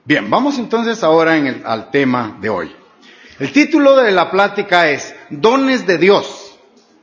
Bien, vamos entonces ahora al tema de hoy. El título de la plática es Dones de Dios,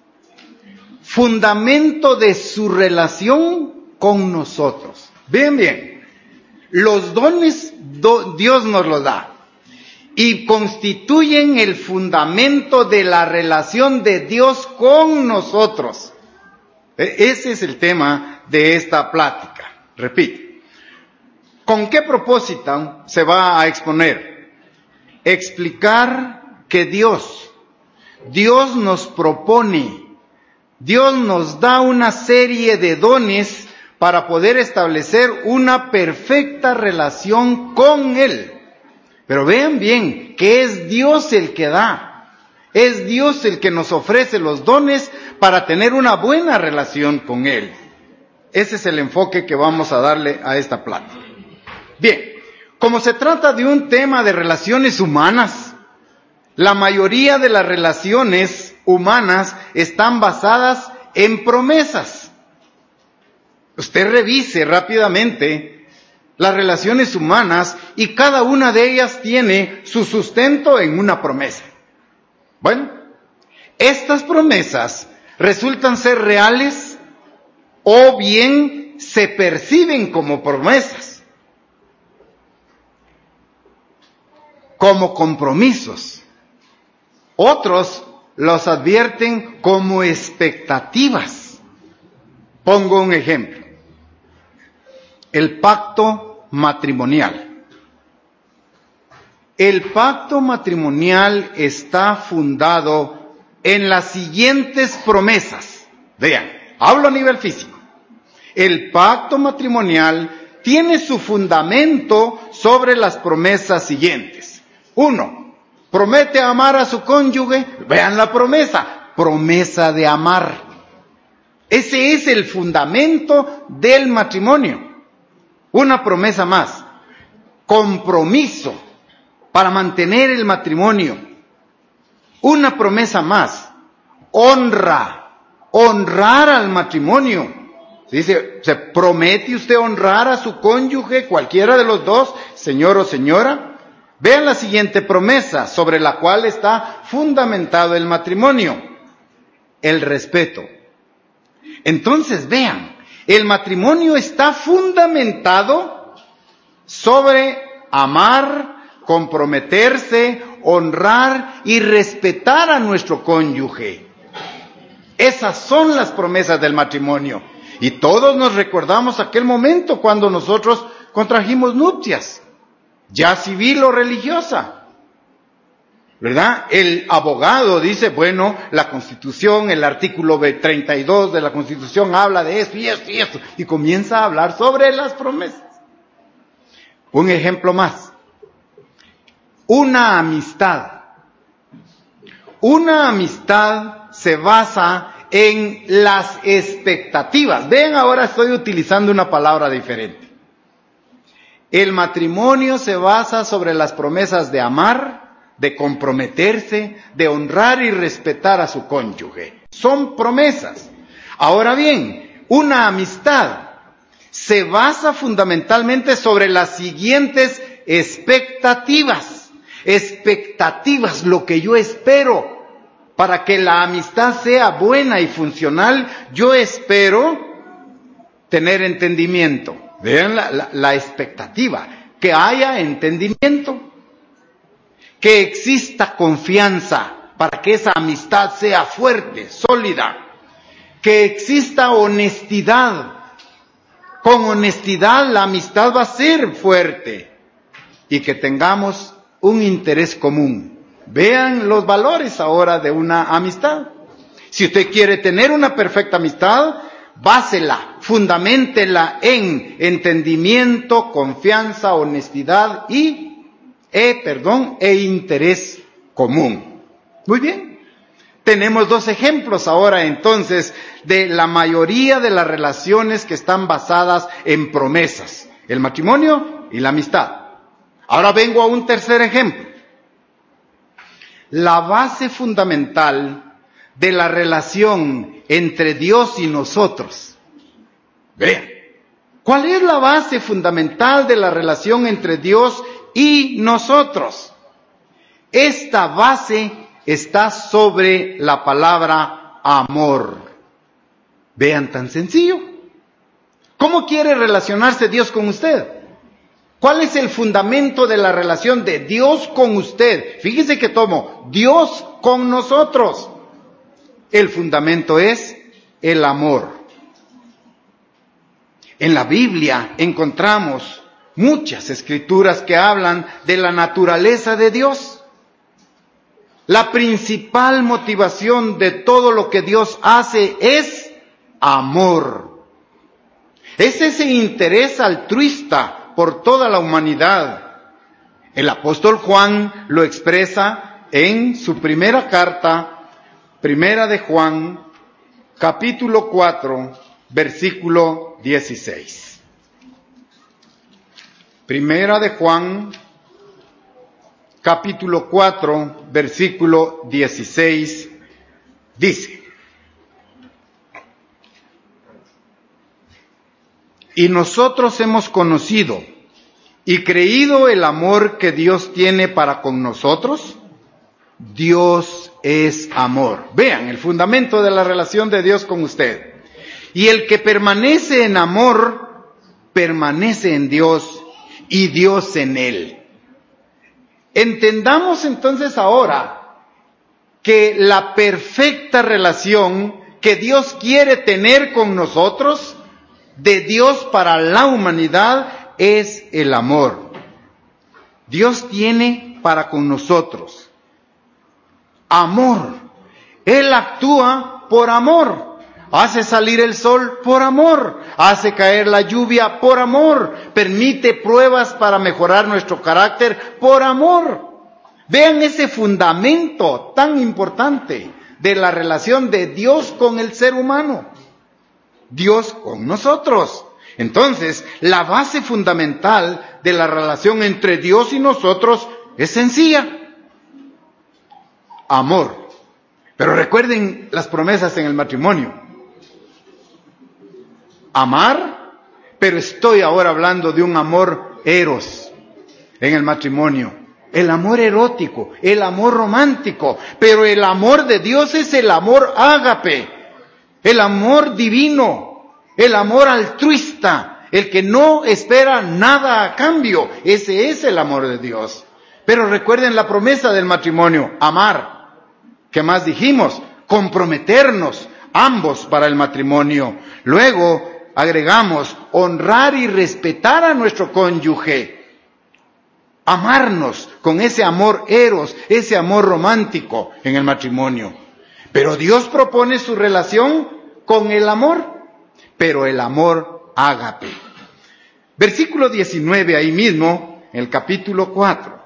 fundamento de su relación con nosotros. Bien, los dones Dios nos los da y constituyen el fundamento de la relación de Dios con nosotros. Ese es el tema de esta plática. Repito, ¿con qué propósito se va a exponer? Explicar que Dios nos propone, Dios nos da una serie de dones para poder establecer una perfecta relación con Él. Pero vean bien que es Dios el que da, es Dios el que nos ofrece los dones para tener una buena relación con Él. Ese es el enfoque que vamos a darle a esta plática. Bien, como se trata de un tema de relaciones humanas, la mayoría de las relaciones humanas están basadas en promesas. Usted revise rápidamente las relaciones humanas y cada una de ellas tiene su sustento en una promesa. Bueno, estas promesas resultan ser reales o bien se perciben como promesas, como compromisos. Otros los advierten como expectativas. Pongo un ejemplo. El pacto matrimonial. El pacto matrimonial está fundado en las siguientes promesas. Vean, hablo a nivel físico. El pacto matrimonial tiene su fundamento sobre las promesas siguientes. 1. Promete amar a su cónyuge. Vean la promesa de amar. Ese es el fundamento del matrimonio. Una promesa más. Compromiso para mantener el matrimonio. Una promesa más. Honrar al matrimonio. Dice, ¿se promete usted honrar a su cónyuge, cualquiera de los dos, señor o señora? Vean la siguiente promesa sobre la cual está fundamentado el matrimonio. El respeto. Entonces vean, el matrimonio está fundamentado sobre amar, comprometerse, honrar y respetar a nuestro cónyuge. Esas son las promesas del matrimonio. Y todos nos recordamos aquel momento cuando nosotros contrajimos nupcias, ya civil o religiosa, ¿verdad? El abogado dice, bueno, la Constitución, el artículo 32 de la Constitución habla de esto y esto y esto, y comienza a hablar sobre las promesas. Un ejemplo más. Una amistad. Una amistad se basa en las expectativas. Ven, ahora estoy utilizando una palabra diferente. El matrimonio se basa sobre las promesas de amar, de comprometerse, de honrar y respetar a su cónyuge. Son promesas. Ahora bien, una amistad se basa fundamentalmente sobre las siguientes expectativas. Expectativas, lo que yo espero. Para que la amistad sea buena y funcional, yo espero tener entendimiento. Vean la expectativa, que haya entendimiento, que exista confianza para que esa amistad sea fuerte, sólida, que exista honestidad. Con honestidad la amistad va a ser fuerte y que tengamos un interés común. Vean los valores ahora de una amistad. Si usted quiere tener una perfecta amistad, básela, fundaméntela en entendimiento, confianza, honestidad e interés común. Muy bien. Tenemos dos ejemplos ahora entonces de la mayoría de las relaciones que están basadas en promesas. El matrimonio y la amistad. Ahora vengo a un tercer ejemplo. La base fundamental de la relación entre Dios y nosotros. Vean, ¿cuál es la base fundamental de la relación entre Dios y nosotros. Esta base está sobre la palabra amor. Vean, tan sencillo. ¿Cómo quiere relacionarse Dios con usted? ¿Cuál es el fundamento de la relación de Dios con usted? Fíjese que tomo Dios con nosotros. El fundamento es el amor. En la Biblia encontramos muchas escrituras que hablan de la naturaleza de Dios. La principal motivación de todo lo que Dios hace es amor. Es ese interés altruista por toda la humanidad. El apóstol Juan lo expresa en su primera carta, Primera de Juan, capítulo 4, versículo 16. Primera de Juan, capítulo 4, versículo 16, dice: y nosotros hemos conocido y creído el amor que Dios tiene para con nosotros. Dios es amor. Vean el fundamento de la relación de Dios con usted. Y el que permanece en amor, permanece en Dios y Dios en él. Entendamos entonces ahora que la perfecta relación que Dios quiere tener con nosotros, de Dios para la humanidad, es el amor. Dios tiene para con nosotros amor. Él actúa por amor. Hace salir el sol por amor. Hace caer la lluvia por amor. Permite pruebas para mejorar nuestro carácter por amor. Vean ese fundamento tan importante de la relación de Dios con el ser humano. Dios con nosotros. Entonces, la base fundamental de la relación entre Dios y nosotros es sencilla: amor. Pero recuerden las promesas en el matrimonio. Amar, pero estoy ahora hablando de un amor eros en el matrimonio. El amor erótico, el amor romántico. Pero el amor de Dios es el amor ágape, el amor divino, el amor altruista, el que no espera nada a cambio. Ese es el amor de Dios. Pero recuerden la promesa del matrimonio: amar. ¿Qué más dijimos? Comprometernos ambos para el matrimonio. Luego agregamos honrar y respetar a nuestro cónyuge. Amarnos con ese amor eros, ese amor romántico en el matrimonio. Pero Dios propone su relación con el amor, pero el amor ágape. Versículo 19 ahí mismo, en el capítulo 4.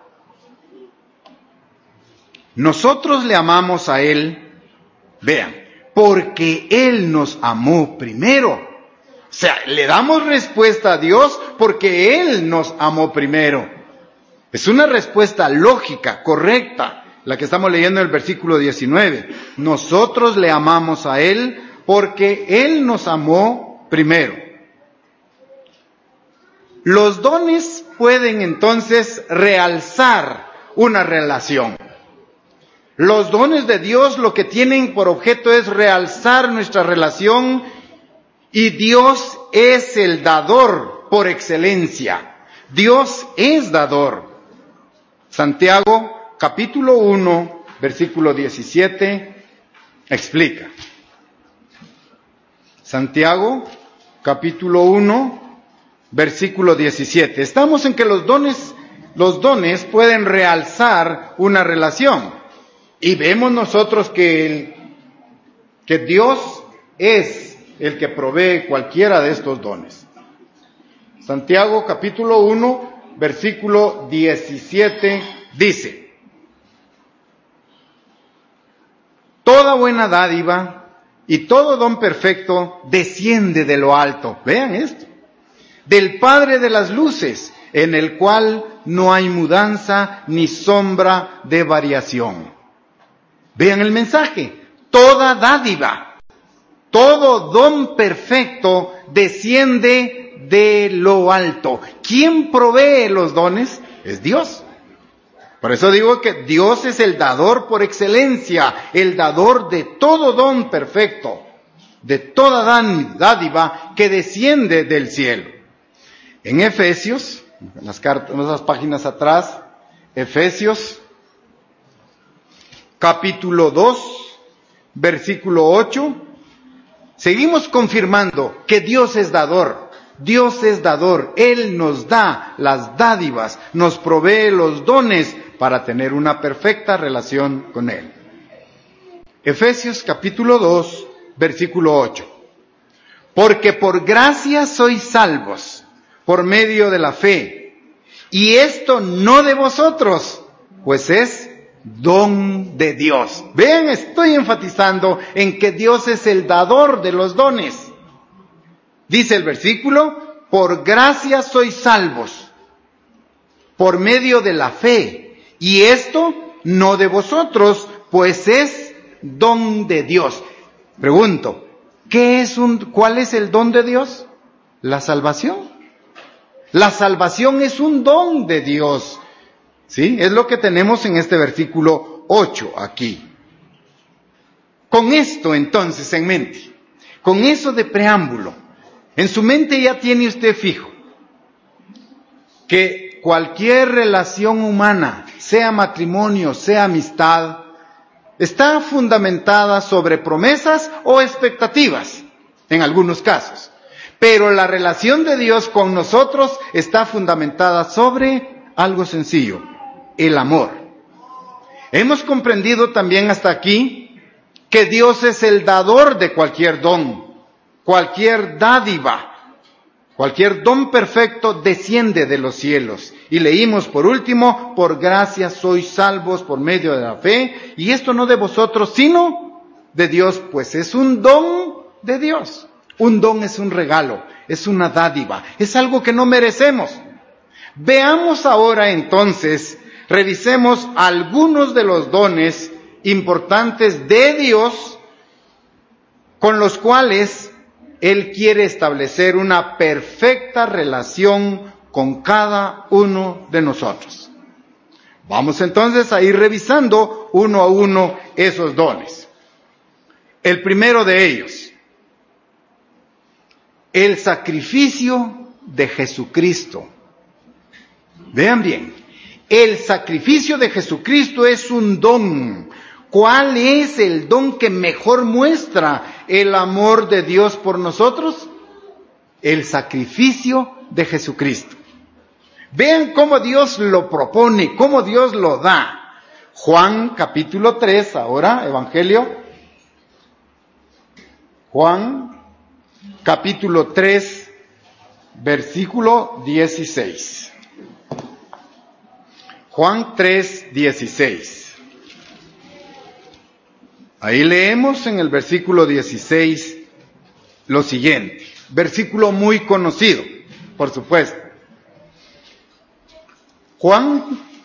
Nosotros le amamos a Él, vean, porque Él nos amó primero. O sea, le damos respuesta a Dios porque Él nos amó primero. Es una respuesta lógica, correcta, la que estamos leyendo en el versículo 19. Nosotros le amamos a Él porque Él nos amó primero. Los dones pueden entonces realzar una relación. Los dones de Dios lo que tienen por objeto es realzar nuestra relación, y Dios es el dador por excelencia. Dios es dador. Santiago, capítulo 1, versículo 17, explica. Santiago, capítulo 1, versículo 17. Estamos en que los dones pueden realzar una relación. Y vemos nosotros que Dios es el que provee cualquiera de estos dones. Santiago capítulo 1, versículo 17 dice: toda buena dádiva y todo don perfecto desciende de lo alto. Vean esto. Del Padre de las luces, en el cual no hay mudanza ni sombra de variación. Vean el mensaje: toda dádiva, todo don perfecto desciende de lo alto. ¿Quién provee los dones? es Dios. Por eso digo que Dios es el dador por excelencia, el dador de todo don perfecto, de toda dádiva que desciende del cielo. En Efesios, en las páginas atrás, Efesios, capítulo 2, versículo 8, seguimos confirmando que Dios es dador. Dios es dador, Él nos da las dádivas, nos provee los dones para tener una perfecta relación con Él. Efesios capítulo 2, versículo 8. Porque por gracia sois salvos, por medio de la fe, y esto no de vosotros, pues es don de Dios. Vean, estoy enfatizando en que Dios es el dador de los dones. Dice el versículo, por gracia sois salvos, por medio de la fe, y esto no de vosotros, pues es don de Dios. Pregunto, ¿cuál es el don de Dios? La salvación. La salvación es un don de Dios. ¿Sí? Es lo que tenemos en este versículo 8 aquí. Con esto entonces en mente, con eso de preámbulo, en su mente ya tiene usted fijo que cualquier relación humana, sea matrimonio, sea amistad, está fundamentada sobre promesas o expectativas, en algunos casos. Pero la relación de Dios con nosotros está fundamentada sobre algo sencillo, el amor. Hemos comprendido también hasta aquí que Dios es el dador de cualquier don, cualquier dádiva, cualquier don perfecto desciende de los cielos. Y leímos por último, por gracia sois salvos por medio de la fe, y esto no de vosotros, sino de Dios, pues es un don de Dios. Un don es un regalo, es una dádiva, es algo que no merecemos. Veamos ahora entonces, revisemos algunos de los dones importantes de Dios con los cuales Él quiere establecer una perfecta relación con cada uno de nosotros. Vamos entonces a ir revisando uno a uno esos dones. El primero de ellos, el sacrificio de Jesucristo. Vean bien, el sacrificio de Jesucristo es un don. ¿Cuál es el don que mejor muestra el amor de Dios por nosotros? El sacrificio de Jesucristo. Vean cómo Dios lo propone, cómo Dios lo da. Juan capítulo 3, ahora, Evangelio. Juan capítulo 3, versículo 16. Juan 3, 16. Ahí leemos en el versículo 16 lo siguiente. Versículo muy conocido, por supuesto. Juan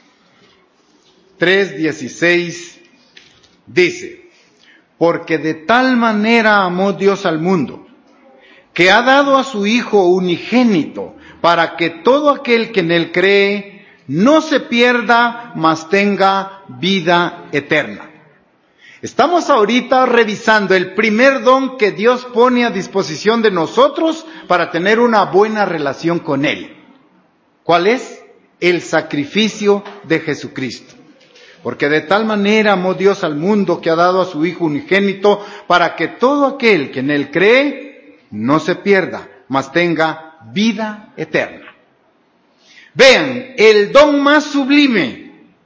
3, 16 dice, porque de tal manera amó Dios al mundo, que ha dado a su Hijo unigénito, para que todo aquel que en Él cree no se pierda, mas tenga vida eterna. Estamos ahorita revisando el primer don que Dios pone a disposición de nosotros para tener una buena relación con Él. ¿Cuál es? El sacrificio de Jesucristo. Porque de tal manera amó Dios al mundo que ha dado a su Hijo unigénito para que todo aquel que en Él cree no se pierda, mas tenga vida eterna. Vean, el don más sublime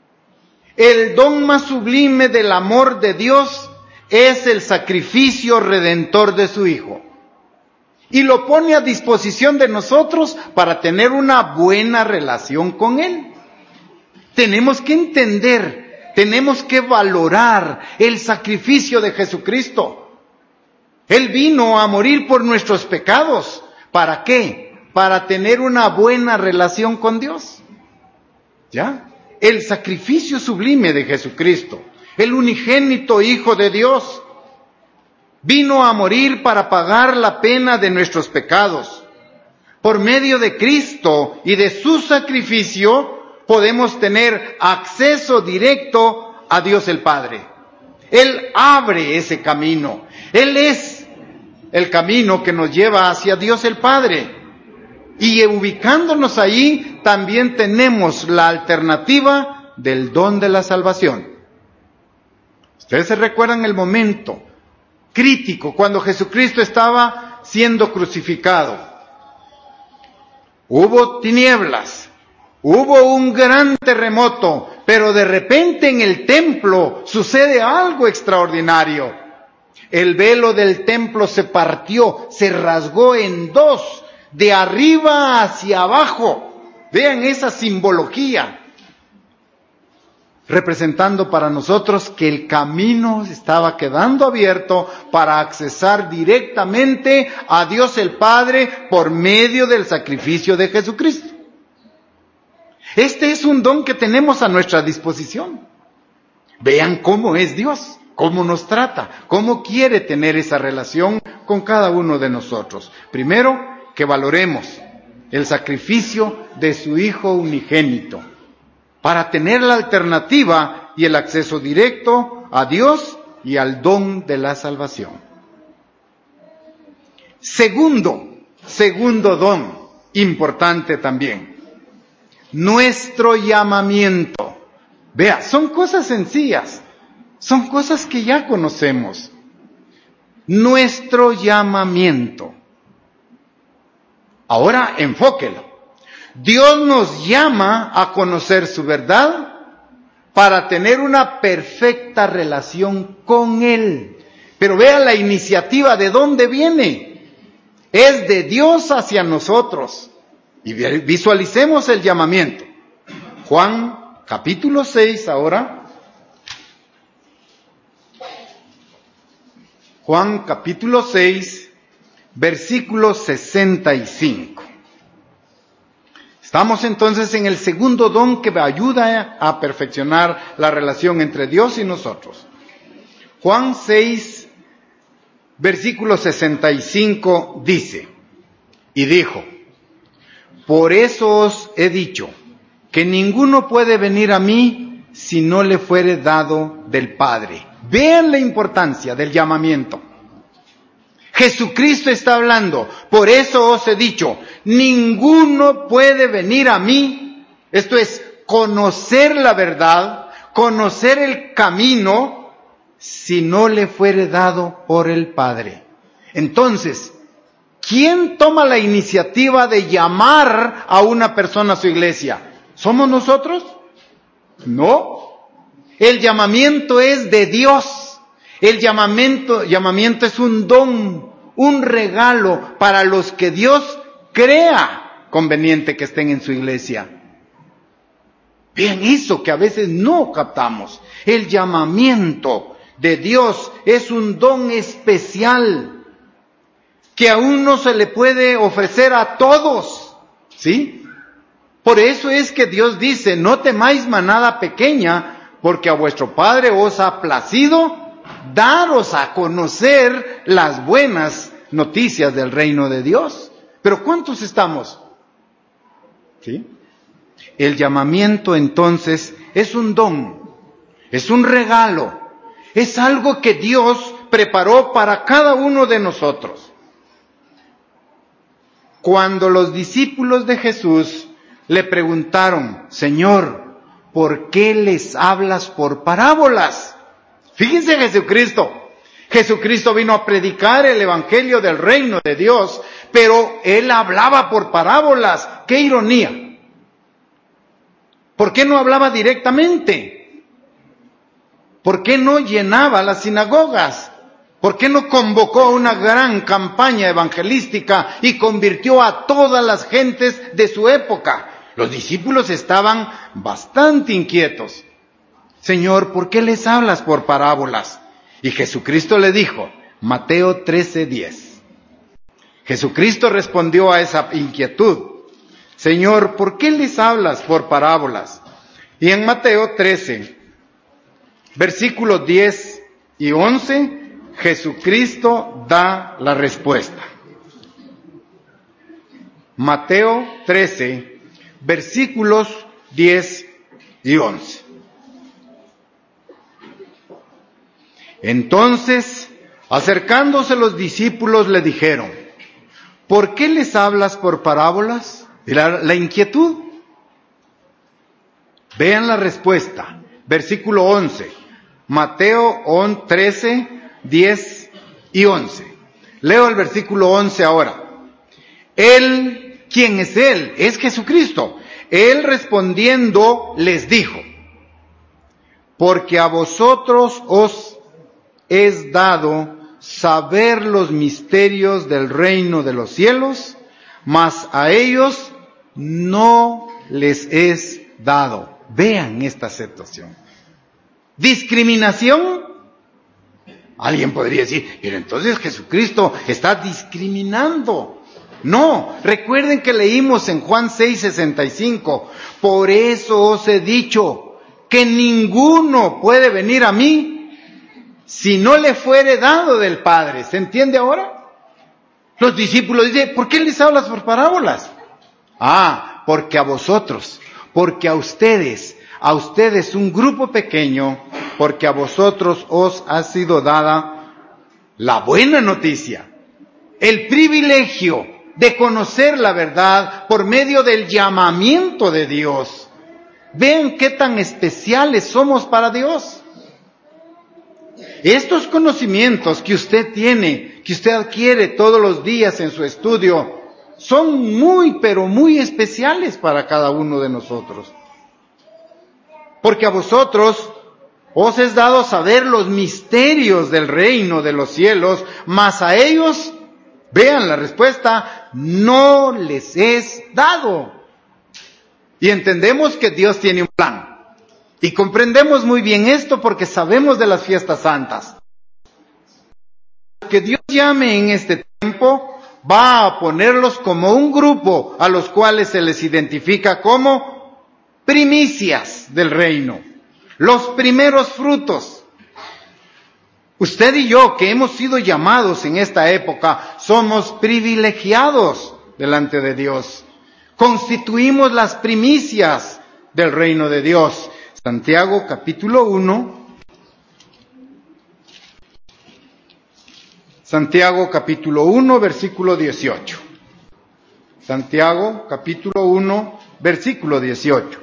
del amor de Dios es el sacrificio redentor de su Hijo. Y lo pone a disposición de nosotros para tener una buena relación con Él. Tenemos que entender, tenemos que valorar el sacrificio de Jesucristo. Él vino a morir por nuestros pecados. ¿Para qué? Para tener una buena relación con Dios. ¿Ya? El sacrificio sublime de Jesucristo, el unigénito Hijo de Dios, vino a morir para pagar la pena de nuestros pecados. Por medio de Cristo y de su sacrificio, podemos tener acceso directo a Dios el Padre. Él abre ese camino. Él es el camino que nos lleva hacia Dios el Padre. Y ubicándonos ahí, también tenemos la alternativa del don de la salvación. Ustedes se recuerdan el momento crítico cuando Jesucristo estaba siendo crucificado. Hubo tinieblas, hubo un gran terremoto, pero de repente en el templo sucede algo extraordinario. El velo del templo se partió, se rasgó en dos, de arriba hacia abajo. Vean esa simbología, representando para nosotros que el camino estaba quedando abierto para accesar directamente a Dios el Padre por medio del sacrificio de Jesucristo. Este es un don que tenemos a nuestra disposición. Vean cómo es Dios, cómo nos trata, cómo quiere tener esa relación con cada uno de nosotros. Primero, que valoremos el sacrificio de su Hijo unigénito para tener la alternativa y el acceso directo a Dios y al don de la salvación. Segundo don importante también, nuestro llamamiento. Vea, son cosas sencillas, son cosas que ya conocemos. Nuestro llamamiento. Ahora enfóquelo. Dios nos llama a conocer su verdad para tener una perfecta relación con Él. Pero vea la iniciativa de dónde viene. Es de Dios hacia nosotros. Y visualicemos el llamamiento. Juan capítulo 6 ahora. Juan capítulo 6. Versículo 65. Estamos entonces en el segundo don que ayuda a perfeccionar la relación entre Dios y nosotros. Juan 6, versículo 65 dice, y dijo, por eso os he dicho, que ninguno puede venir a mí si no le fuere dado del Padre. Vean la importancia del llamamiento. Jesucristo está hablando, por eso os he dicho, ninguno puede venir a mí, esto es, conocer la verdad, conocer el camino, si no le fuere dado por el Padre. Entonces, ¿quién toma la iniciativa de llamar a una persona a su iglesia? ¿Somos nosotros? No. El llamamiento es de Dios. El llamamiento es un don, un regalo para los que Dios crea conveniente que estén en su iglesia. Bien, eso que a veces no captamos. El llamamiento de Dios es un don especial que aún no se le puede ofrecer a todos, ¿sí? Por eso es que Dios dice, no temáis manada pequeña, porque a vuestro Padre os ha placido daros a conocer las buenas noticias del reino de Dios. Pero ¿cuántos estamos? ¿Sí? El llamamiento entonces es un don, es un regalo, es algo que Dios preparó para cada uno de nosotros. Cuando los discípulos de Jesús le preguntaron, Señor, ¿por qué les hablas por parábolas? Fíjense Jesucristo vino a predicar el evangelio del reino de Dios, pero Él hablaba por parábolas. ¡Qué ironía! ¿Por qué no hablaba directamente? ¿Por qué no llenaba las sinagogas? ¿Por qué no convocó una gran campaña evangelística y convirtió a todas las gentes de su época? Los discípulos estaban bastante inquietos. Señor, ¿por qué les hablas por parábolas? Y Jesucristo le dijo, Mateo 13:10. Jesucristo respondió a esa inquietud. Señor, ¿por qué les hablas por parábolas? Y en Mateo 13, versículos 10 y 11, Jesucristo da la respuesta. Mateo 13, versículos 10 y 11. Entonces, acercándose los discípulos, le dijeron: ¿por qué les hablas por parábolas? Y la inquietud. Vean la respuesta. Versículo 11. Mateo 13, 10 y 11. Leo el versículo 11 ahora. Él, ¿quién es Él? Es Jesucristo. Él respondiendo les dijo: porque a vosotros os es dado saber los misterios del reino de los cielos, mas a ellos no les es dado. Vean esta situación. Discriminación. Alguien podría decir, pero entonces Jesucristo está discriminando. No, recuerden que leímos en Juan 6:65, por eso os he dicho que ninguno puede venir a mí si no le fuere dado del Padre. ¿Se entiende ahora? Los discípulos dicen, ¿por qué les hablas por parábolas? Porque a vosotros, porque a ustedes un grupo pequeño, porque a vosotros os ha sido dada la buena noticia, el privilegio de conocer la verdad por medio del llamamiento de Dios. Vean qué tan especiales somos para Dios. Estos conocimientos que usted tiene, que usted adquiere todos los días en su estudio, son muy, pero muy especiales para cada uno de nosotros. Porque a vosotros os es dado saber los misterios del reino de los cielos, mas a ellos, vean la respuesta, no les es dado. Y entendemos que Dios tiene un plan. Y comprendemos muy bien esto porque sabemos de las fiestas santas. Que Dios llame en este tiempo, va a ponerlos como un grupo a los cuales se les identifica como primicias del reino, los primeros frutos. Usted y yo, que hemos sido llamados en esta época, somos privilegiados delante de Dios. Constituimos las primicias del reino de Dios. Santiago capítulo 1. Santiago capítulo 1, versículo 18. Santiago capítulo 1, versículo 18.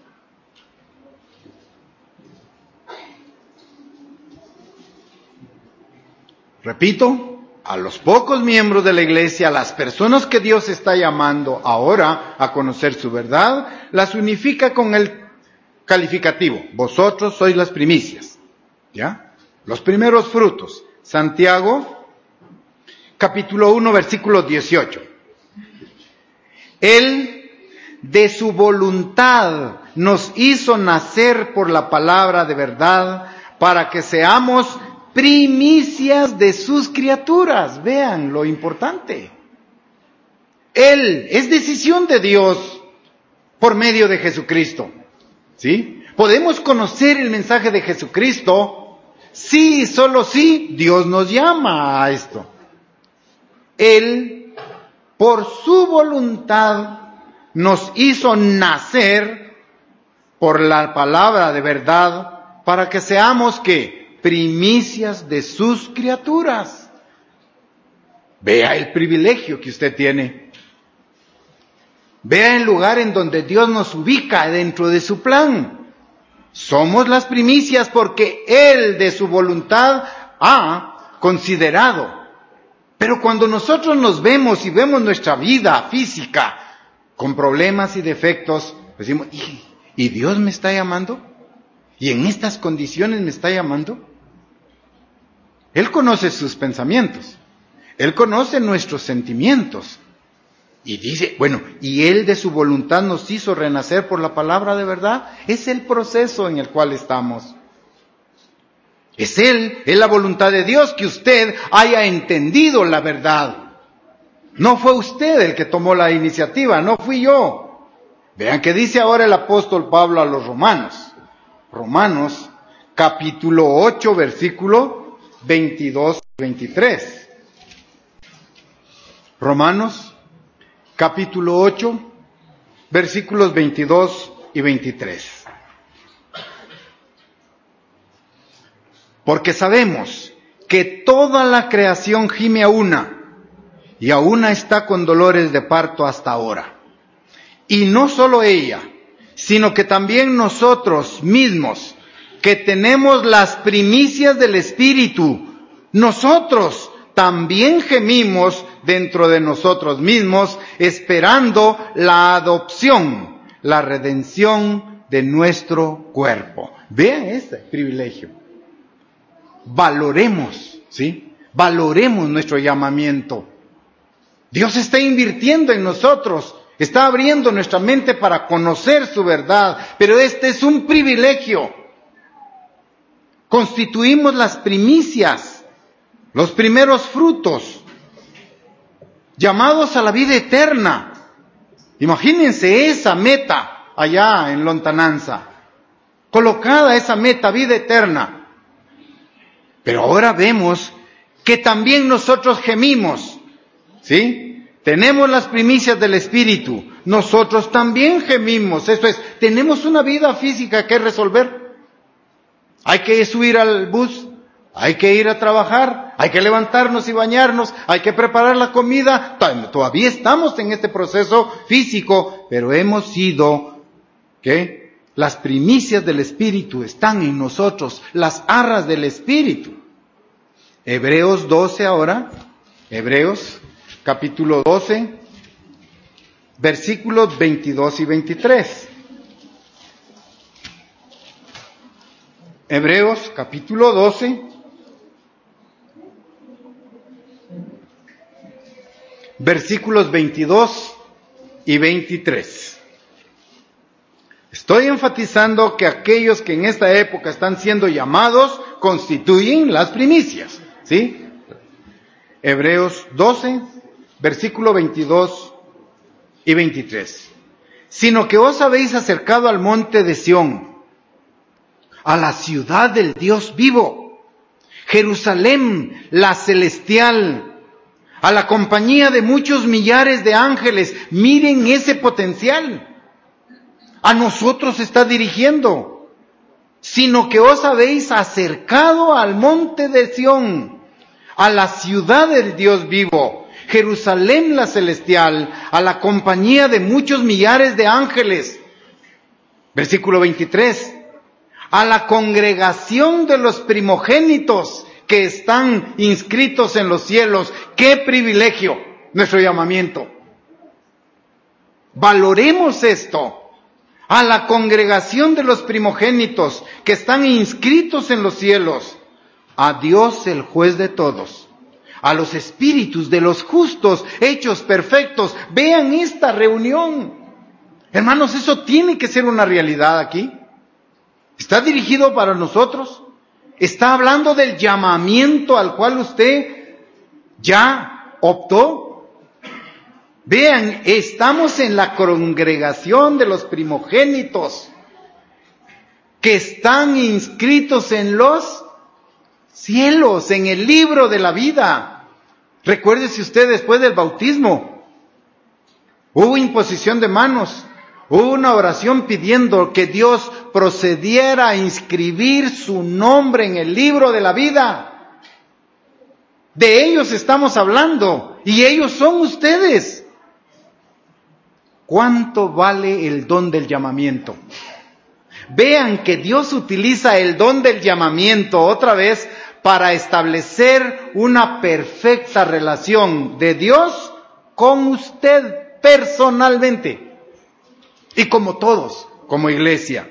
Repito, a los pocos miembros de la iglesia, a las personas que Dios está llamando ahora a conocer su verdad, las unifica con el calificativo. Vosotros sois las primicias. ¿Ya? Los primeros frutos. Santiago, capítulo 1, versículo 18. Él, de su voluntad, nos hizo nacer por la palabra de verdad, para que seamos primicias de sus criaturas. Vean lo importante. Él, es decisión de Dios por medio de Jesucristo. ¿Sí? Podemos conocer el mensaje de Jesucristo si, solo si, Dios nos llama a esto. Él, por su voluntad, nos hizo nacer por la palabra de verdad para que seamos, ¿qué? Primicias de sus criaturas. Vea el privilegio que usted tiene. Vea el lugar en donde Dios nos ubica dentro de su plan. Somos las primicias porque Él de su voluntad ha considerado. Pero cuando nosotros nos vemos y vemos nuestra vida física con problemas y defectos, decimos, ¿y Dios me está llamando? ¿Y en estas condiciones me está llamando? Él conoce sus pensamientos. Él conoce nuestros sentimientos. Y dice, bueno, y Él de su voluntad nos hizo renacer por la palabra de verdad. Es el proceso en el cual estamos. Es Él, es la voluntad de Dios que usted haya entendido la verdad. No fue usted el que tomó la iniciativa, no fui yo. Vean que dice ahora el apóstol Pablo a los romanos. Romanos, capítulo 8, versículo 22 y 23. Romanos, capítulo 8, versículos 22 y 23. Porque sabemos que toda la creación gime a una, y a una está con dolores de parto hasta ahora. Y no solo ella, sino que también nosotros mismos, que tenemos las primicias del Espíritu, nosotros también gemimos dentro de nosotros mismos, esperando la adopción, la redención de nuestro cuerpo. Vean este privilegio. Valoremos, ¿sí? Valoremos nuestro llamamiento. Dios está invirtiendo en nosotros, está abriendo nuestra mente para conocer su verdad, pero este es un privilegio. Constituimos las primicias, los primeros frutos, llamados a la vida eterna. Imagínense esa meta allá en lontananza, colocada esa meta, vida eterna. Pero ahora vemos que también nosotros gemimos, ¿sí? Tenemos las primicias del Espíritu, nosotros también gemimos. Esto es, tenemos una vida física que resolver. Hay que subir al bus, hay que ir a trabajar, hay que levantarnos y bañarnos, hay que preparar la comida. Todavía estamos en este proceso físico, pero hemos sido, ¿qué? Las primicias del Espíritu están en nosotros, las arras del Espíritu. Hebreos 12 ahora, Hebreos capítulo 12, versículos 22 y 23. Hebreos capítulo 12, versículos 22 y 23. Estoy enfatizando que aquellos que en esta época están siendo llamados constituyen las primicias, ¿sí? Hebreos 12, versículo 22 y 23. Sino que os habéis acercado al monte de Sión, a la ciudad del Dios vivo, Jerusalén, la celestial, a la compañía de muchos millares de ángeles. Miren ese potencial. A nosotros está dirigiendo. Sino que os habéis acercado al monte de Sión, a la ciudad del Dios vivo, Jerusalén la celestial, a la compañía de muchos millares de ángeles. Versículo 23. A la congregación de los primogénitos que están inscritos en los cielos. ¡Qué privilegio! Nuestro llamamiento. Valoremos esto. A la congregación de los primogénitos que están inscritos en los cielos. A Dios el juez de todos. A los espíritus de los justos hechos perfectos. Vean esta reunión. Hermanos, eso tiene que ser una realidad aquí. ¿Está dirigido para nosotros? ¿Está hablando del llamamiento al cual usted ya optó? Vean, estamos en la congregación de los primogénitos que están inscritos en los cielos, en el libro de la vida. Recuérdese usted, después del bautismo, hubo imposición de manos, hubo una oración pidiendo que Dios procediera a inscribir su nombre en el libro de la vida. De ellos estamos hablando, y ellos son ustedes. ¿Cuánto vale el don del llamamiento? Vean que Dios utiliza el don del llamamiento otra vez para establecer una perfecta relación de Dios con usted personalmente y como todos, como iglesia.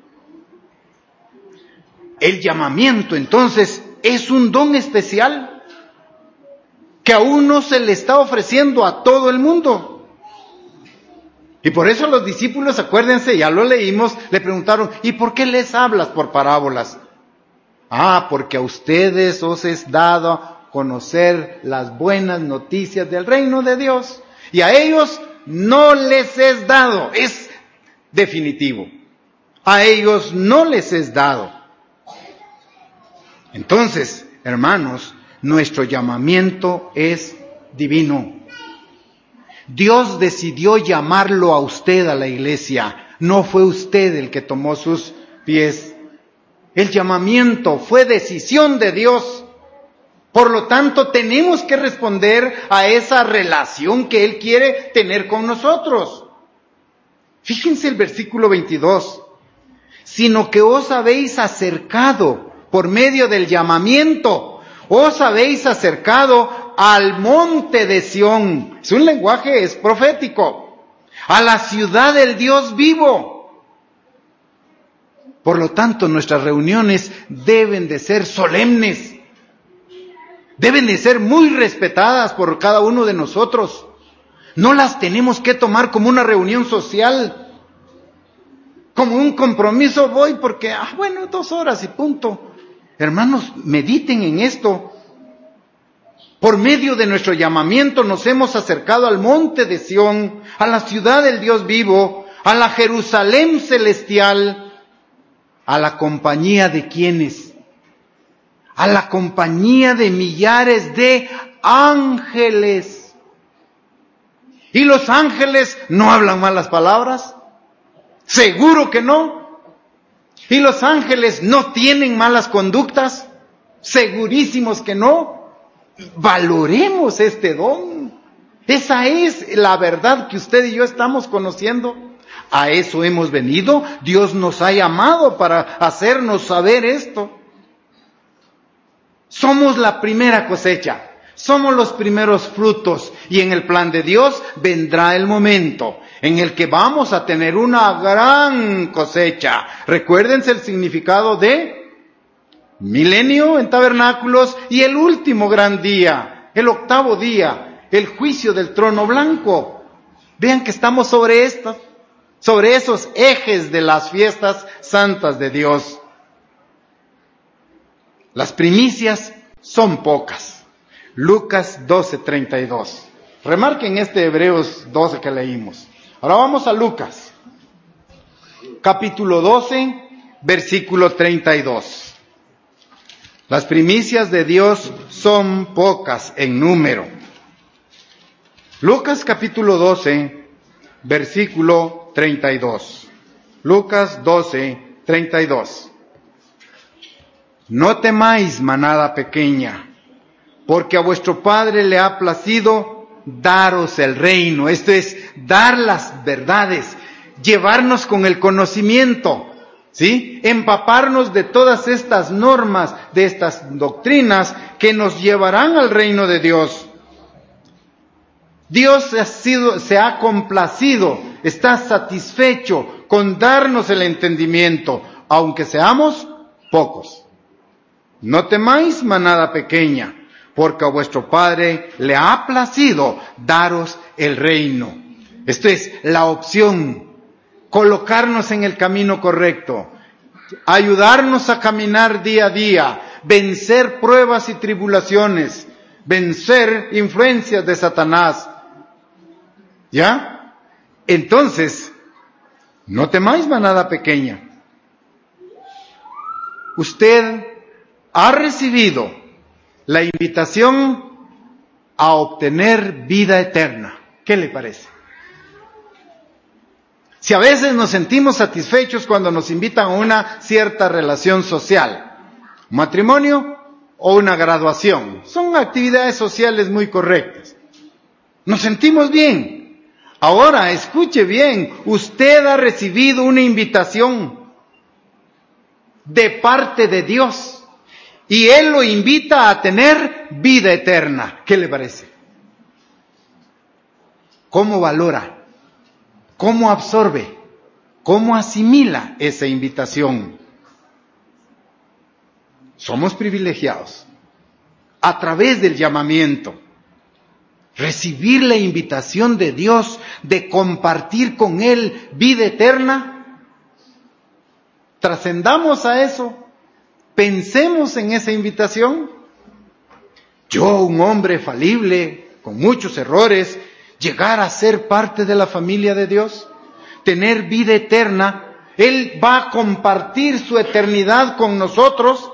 El llamamiento entonces es un don especial que aún no se le está ofreciendo a todo el mundo. Y por eso los discípulos, acuérdense, ya lo leímos, le preguntaron, ¿y por qué les hablas por parábolas? Porque a ustedes os es dado conocer las buenas noticias del reino de Dios. Y a ellos no les es dado, es definitivo. A ellos no les es dado. Entonces, hermanos, nuestro llamamiento es divino. Dios decidió llamarlo a usted a la iglesia. No fue usted el que tomó sus pies. El llamamiento fue decisión de Dios. Por lo tanto, tenemos que responder a esa relación que Él quiere tener con nosotros. Fíjense el versículo 22. Sino que os habéis acercado por medio del llamamiento. Os habéis acercado al monte de Sión. Es un lenguaje, es profético. A la ciudad del Dios vivo. Por lo tanto, nuestras reuniones deben de ser solemnes. Deben de ser muy respetadas por cada uno de nosotros. No las tenemos que tomar como una reunión social, como un compromiso. Voy porque, 2 horas y punto. Hermanos, mediten en esto. Por medio de nuestro llamamiento nos hemos acercado al monte de Sión, a la ciudad del Dios vivo, a la Jerusalén celestial, a la compañía de ¿quiénes? A la compañía de millares de ángeles. ¿Y los ángeles no hablan malas palabras? ¿Seguro que no? ¿Y los ángeles no tienen malas conductas? Segurísimos que no. Valoremos este don. Esa es la verdad que usted y yo estamos conociendo. A eso hemos venido. Dios nos ha llamado para hacernos saber esto. Somos la primera cosecha. Somos los primeros frutos. Y en el plan de Dios vendrá el momento en el que vamos a tener una gran cosecha. Recuérdense el significado de milenio en tabernáculos y el último gran día, el 8º día, el juicio del trono blanco. Vean que estamos sobre esos ejes de las fiestas santas de Dios. Las primicias son pocas. Lucas 12:32. Remarquen este Hebreos 12 que leímos. Ahora vamos a Lucas, capítulo 12, versículo 32. Las primicias de Dios son pocas en número. Lucas capítulo 12, versículo 32. Lucas 12, 32. No temáis, manada pequeña, porque a vuestro Padre le ha placido daros el reino. Esto es, dar las verdades, llevarnos con el conocimiento, ¿sí? Empaparnos de todas estas normas, de estas doctrinas que nos llevarán al reino de Dios. Dios se ha complacido, está satisfecho con darnos el entendimiento, aunque seamos pocos. No temáis, manada pequeña, porque a vuestro Padre le ha placido daros el reino. Esto es la opción, colocarnos en el camino correcto, ayudarnos a caminar día a día, vencer pruebas y tribulaciones, vencer influencias de Satanás. ¿Ya? Entonces, no temáis, manada pequeña. Usted ha recibido la invitación a obtener vida eterna. ¿Qué le parece? Si a veces nos sentimos satisfechos cuando nos invitan a una cierta relación social, un matrimonio o una graduación, son actividades sociales muy correctas. Nos sentimos bien. Ahora, escuche bien, usted ha recibido una invitación de parte de Dios. Y Él lo invita a tener vida eterna. ¿Qué le parece? ¿Cómo valora? ¿Cómo absorbe? ¿Cómo asimila esa invitación? Somos privilegiados. A través del llamamiento, recibir la invitación de Dios de compartir con Él vida eterna. Trascendamos a eso. Pensemos en esa invitación. Yo, un hombre falible, con muchos errores, llegar a ser parte de la familia de Dios, tener vida eterna, Él va a compartir su eternidad con nosotros.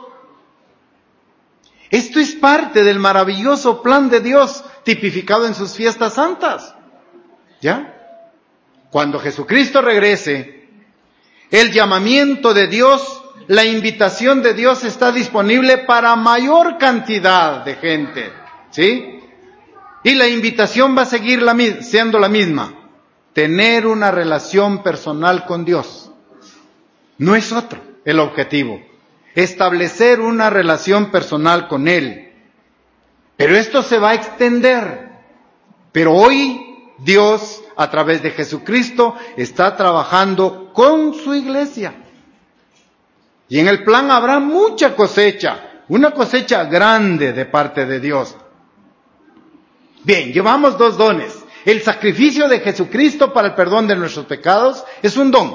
Esto es parte del maravilloso plan de Dios, tipificado en sus fiestas santas. ¿Ya? Cuando Jesucristo regrese, el llamamiento de Dios, la invitación de Dios está disponible para mayor cantidad de gente, ¿sí? Y la invitación va a seguir siendo la misma: tener una relación personal con Dios. No es otro el objetivo, establecer una relación personal con Él. Pero esto se va a extender. Pero hoy Dios, a través de Jesucristo, está trabajando con su iglesia. Y en el plan habrá mucha cosecha, una cosecha grande de parte de Dios. Bien, llevamos 2 dones. El sacrificio de Jesucristo para el perdón de nuestros pecados es un don.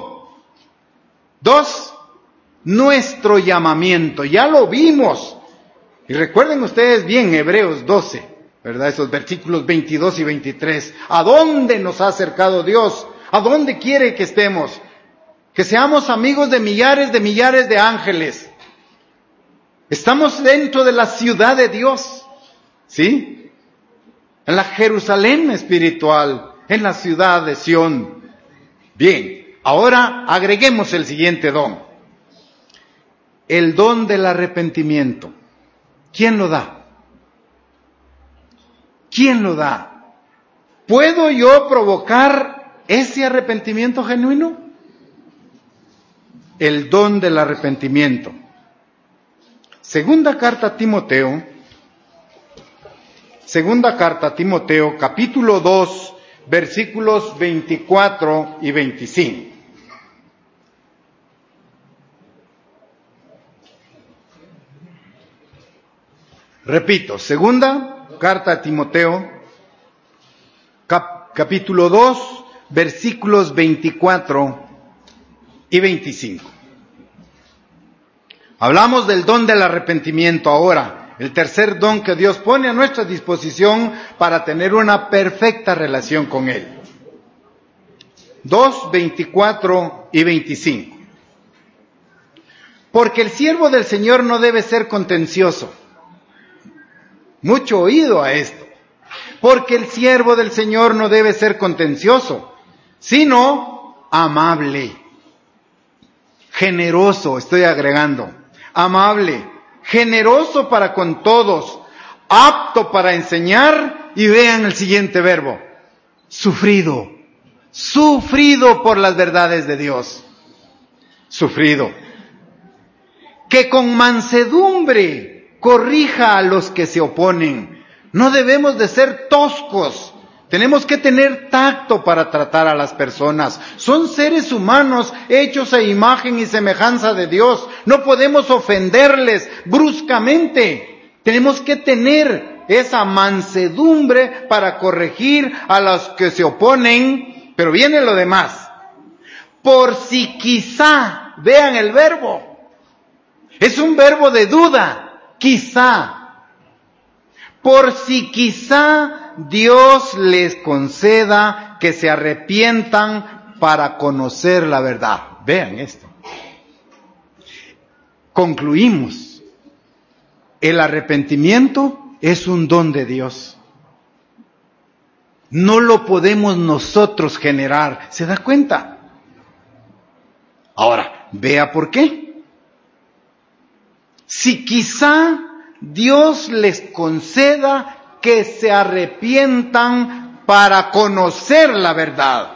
2, nuestro llamamiento. Ya lo vimos. Y recuerden ustedes bien Hebreos 12, ¿verdad? Esos versículos 22 y 23. ¿A dónde nos ha acercado Dios? ¿A dónde quiere que estemos? Que seamos amigos de millares de ángeles. Estamos dentro de la ciudad de Dios, ¿sí? En la Jerusalén espiritual, en la ciudad de Sión. Bien, ahora agreguemos el siguiente don. El don del arrepentimiento. ¿Quién lo da? ¿Quién lo da? ¿Puedo yo provocar ese arrepentimiento genuino? El don del arrepentimiento. Segunda carta a Timoteo, capítulo 2, versículos 24 y 25. Repito, segunda carta a Timoteo, capítulo 2, versículos 24 y 25. Hablamos del don del arrepentimiento ahora, el tercer don que Dios pone a nuestra disposición para tener una perfecta relación con Él. 2, 24 y 25. Porque el siervo del Señor no debe ser contencioso. Mucho oído a esto. Porque el siervo del Señor no debe ser contencioso, sino amable. Generoso, estoy agregando. Amable, generoso para con todos, apto para enseñar, y vean el siguiente verbo: sufrido. Sufrido por las verdades de Dios. Sufrido. Que con mansedumbre corrija a los que se oponen. No debemos de ser toscos. Tenemos que tener tacto para tratar a las personas. Son seres humanos hechos a imagen y semejanza de Dios. No podemos ofenderles bruscamente. Tenemos que tener esa mansedumbre para corregir a los que se oponen. Pero viene lo demás. Por si quizá, vean el verbo. Es un verbo de duda. Quizá. Por si quizá Dios les conceda que se arrepientan para conocer la verdad. Vean esto. Concluimos. El arrepentimiento es un don de Dios. No lo podemos nosotros generar. ¿Se da cuenta? Ahora, vea por qué. Si quizá Dios les conceda que se arrepientan para conocer la verdad.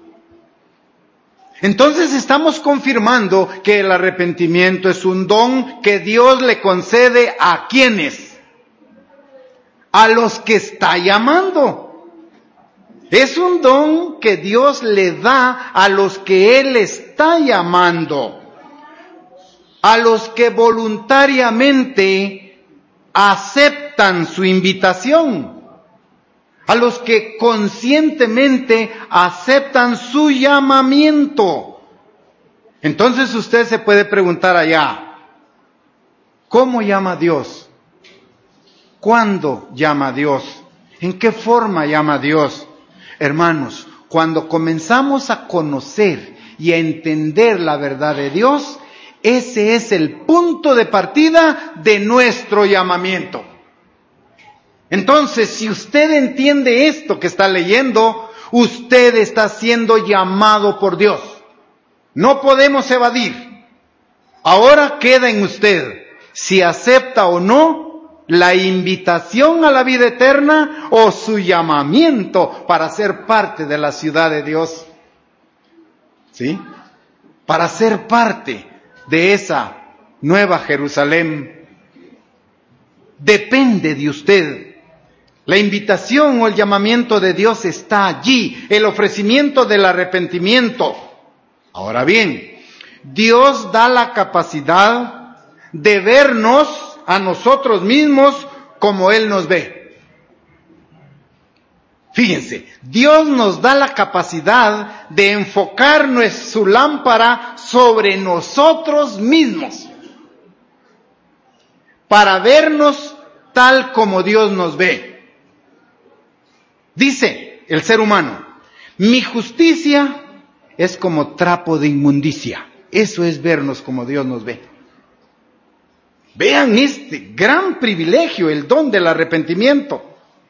Entonces estamos confirmando que el arrepentimiento es un don que Dios le concede ¿a quiénes? A los que está llamando. Es un don que Dios le da a los que Él está llamando. A los que voluntariamente aceptan su invitación, a los que conscientemente aceptan su llamamiento. Entonces usted se puede preguntar allá, ¿cómo llama Dios? ¿Cuándo llama Dios? ¿En qué forma llama Dios? Hermanos, cuando comenzamos a conocer y a entender la verdad de Dios, ese es el punto de partida de nuestro llamamiento. Entonces, si usted entiende esto que está leyendo, Usted está siendo llamado por Dios. No podemos evadir. Ahora queda en usted si acepta o no la invitación a la vida eterna o su llamamiento para ser parte de la ciudad de Dios. ¿Sí? Para ser parte de esa nueva Jerusalén. Depende de usted. La invitación o el llamamiento de Dios está allí, el ofrecimiento del arrepentimiento. Ahora bien, Dios da la capacidad de vernos a nosotros mismos como Él nos ve. Fíjense, Dios nos da la capacidad de enfocar su lámpara sobre nosotros mismos, para vernos tal como Dios nos ve. Dice el ser humano, mi justicia es como trapo de inmundicia. Eso es vernos como Dios nos ve. Vean este gran privilegio, el don del arrepentimiento.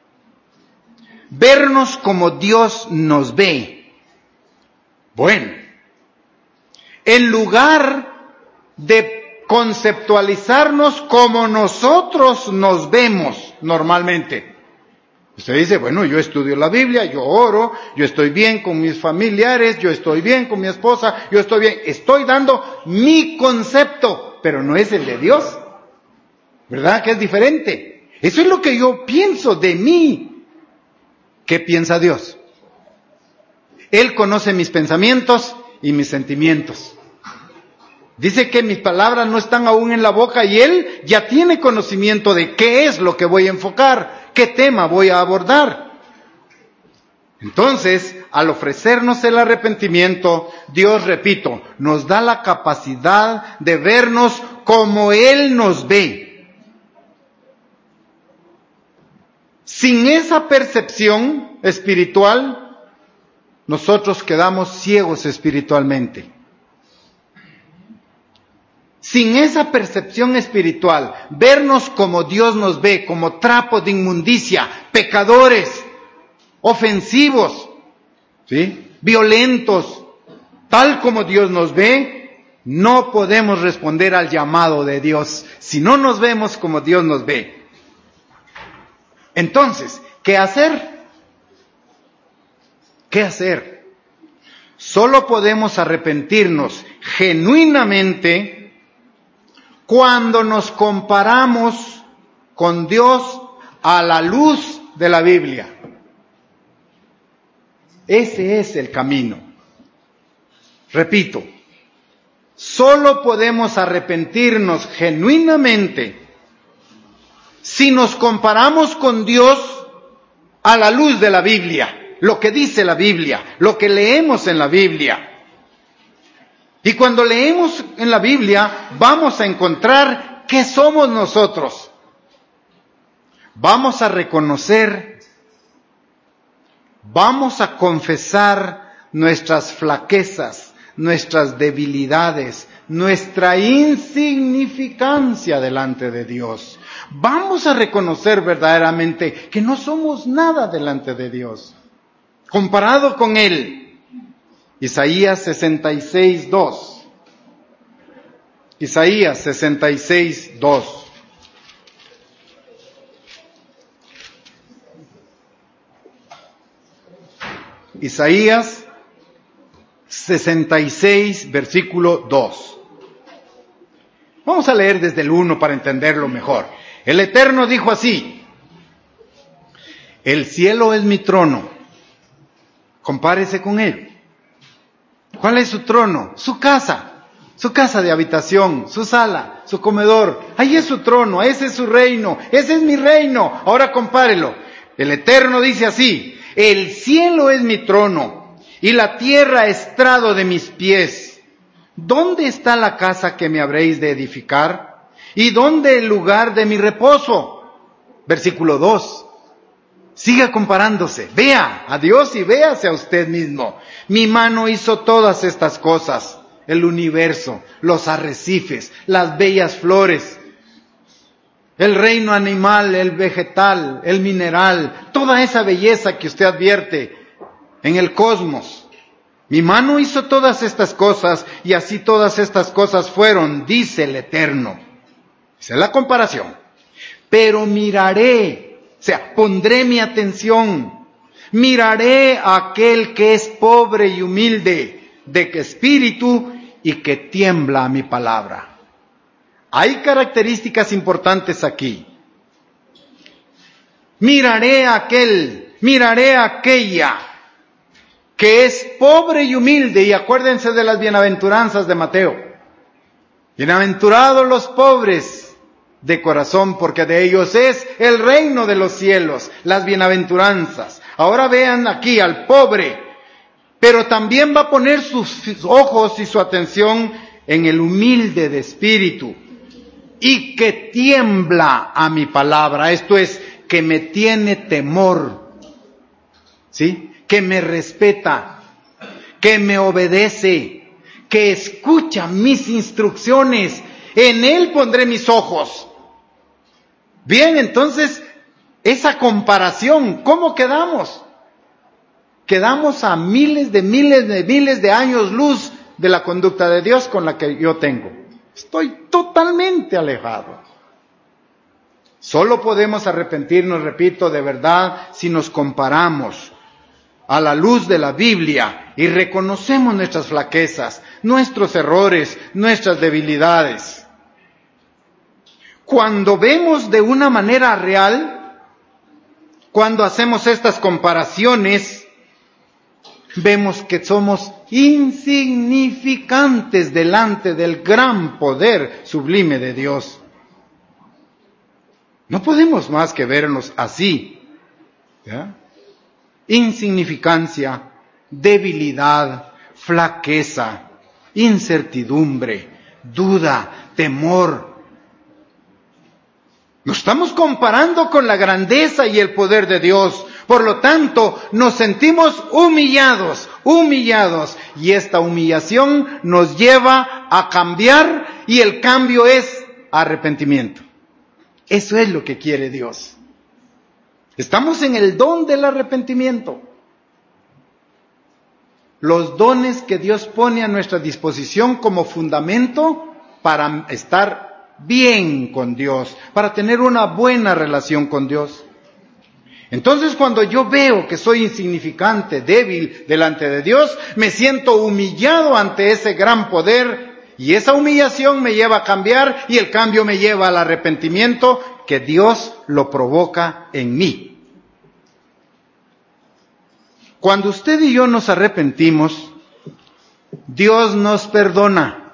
Vernos como Dios nos ve. Bueno, en lugar de conceptualizarnos como nosotros nos vemos normalmente. Usted dice, bueno, yo estudio la Biblia, yo oro, yo estoy bien con mis familiares, yo estoy bien con mi esposa, yo estoy bien. Estoy dando mi concepto, pero no es el de Dios. ¿Verdad que es diferente? Eso es lo que yo pienso de mí. ¿Qué piensa Dios? Él conoce mis pensamientos y mis sentimientos. Dice que mis palabras no están aún en la boca y Él ya tiene conocimiento de qué es lo que voy a enfocar, qué tema voy a abordar. Entonces, al ofrecernos el arrepentimiento, Dios, repito, nos da la capacidad de vernos como Él nos ve. Sin esa percepción espiritual, nosotros quedamos ciegos espiritualmente. Sin esa percepción espiritual, vernos como Dios nos ve, como trapo de inmundicia, pecadores, ofensivos, ¿sí? Violentos, tal como Dios nos ve, no podemos responder al llamado de Dios si no nos vemos como Dios nos ve. Entonces, ¿qué hacer? ¿Qué hacer? Solo podemos arrepentirnos genuinamente cuando nos comparamos con Dios a la luz de la Biblia. Ese es el camino. Repito, solo podemos arrepentirnos genuinamente si nos comparamos con Dios a la luz de la Biblia, lo que dice la Biblia, lo que leemos en la Biblia. Y cuando leemos en la Biblia, vamos a encontrar qué somos nosotros. Vamos a reconocer, vamos a confesar nuestras flaquezas, nuestras debilidades, nuestra insignificancia delante de Dios. Vamos a reconocer verdaderamente que no somos nada delante de Dios, comparado con Él. Isaías 66:2. Isaías 66:2. Isaías 66, versículo 2. Vamos a leer desde el 1 para entenderlo mejor. El Eterno dijo así: el cielo es mi trono. Compárese con Él. ¿Cuál es su trono? Su casa de habitación, su sala, su comedor. Ahí es su trono, ese es su reino, ese es mi reino. Ahora compárelo. El Eterno dice así: el cielo es mi trono y la tierra estrado de mis pies. ¿Dónde está la casa que me habréis de edificar? ¿Y dónde el lugar de mi reposo? Versículo 2. Siga comparándose. Vea a Dios y véase a usted mismo. Mi mano hizo todas estas cosas. El universo, los arrecifes, las bellas flores, el reino animal, el vegetal, el mineral, toda esa belleza que usted advierte. en el cosmos. Mi mano hizo todas estas cosas y así todas estas cosas fueron, dice el Eterno. Esa es la comparación. Pero miraré, o sea, pondré mi atención, miraré a aquel que es pobre y humilde de espíritu y que tiembla a mi palabra. Hay características importantes aquí. Miraré a aquel, miraré a aquella que es pobre y humilde, y acuérdense de las bienaventuranzas de Mateo. Bienaventurados los pobres de corazón, porque de ellos es el reino de los cielos, las bienaventuranzas. Ahora vean aquí al pobre, pero también va a poner sus ojos y su atención en el humilde de espíritu, y que tiembla a mi palabra, esto es, que me tiene temor, ¿sí? Que me respeta, que me obedece, que escucha mis instrucciones, en él pondré mis ojos. Bien, entonces, esa comparación, ¿cómo quedamos? Quedamos a miles de años luz de la conducta de Dios con la que yo tengo. Estoy totalmente alejado. Solo podemos arrepentirnos, repito, de verdad, si nos comparamos a la luz de la Biblia y reconocemos nuestras flaquezas, nuestros errores, nuestras debilidades. Cuando vemos de una manera real, cuando hacemos estas comparaciones, vemos que somos insignificantes delante del gran poder sublime de Dios. No podemos más que vernos así, ¿ya? Insignificancia, debilidad, flaqueza, incertidumbre, duda, temor. Nos estamos comparando con la grandeza y el poder de Dios. Por lo tanto, nos sentimos humillados, y esta humillación nos lleva a cambiar, y el cambio es arrepentimiento. Eso es lo que quiere Dios. Estamos en el don del arrepentimiento. Los dones que Dios pone a nuestra disposición como fundamento para estar bien con Dios, para tener una buena relación con Dios. Entonces, cuando yo veo que soy insignificante, débil delante de Dios, me siento humillado ante ese gran poder, y esa humillación me lleva a cambiar, y el cambio me lleva al arrepentimiento, que Dios lo provoca en mí. Cuando usted y yo nos arrepentimos, Dios nos perdona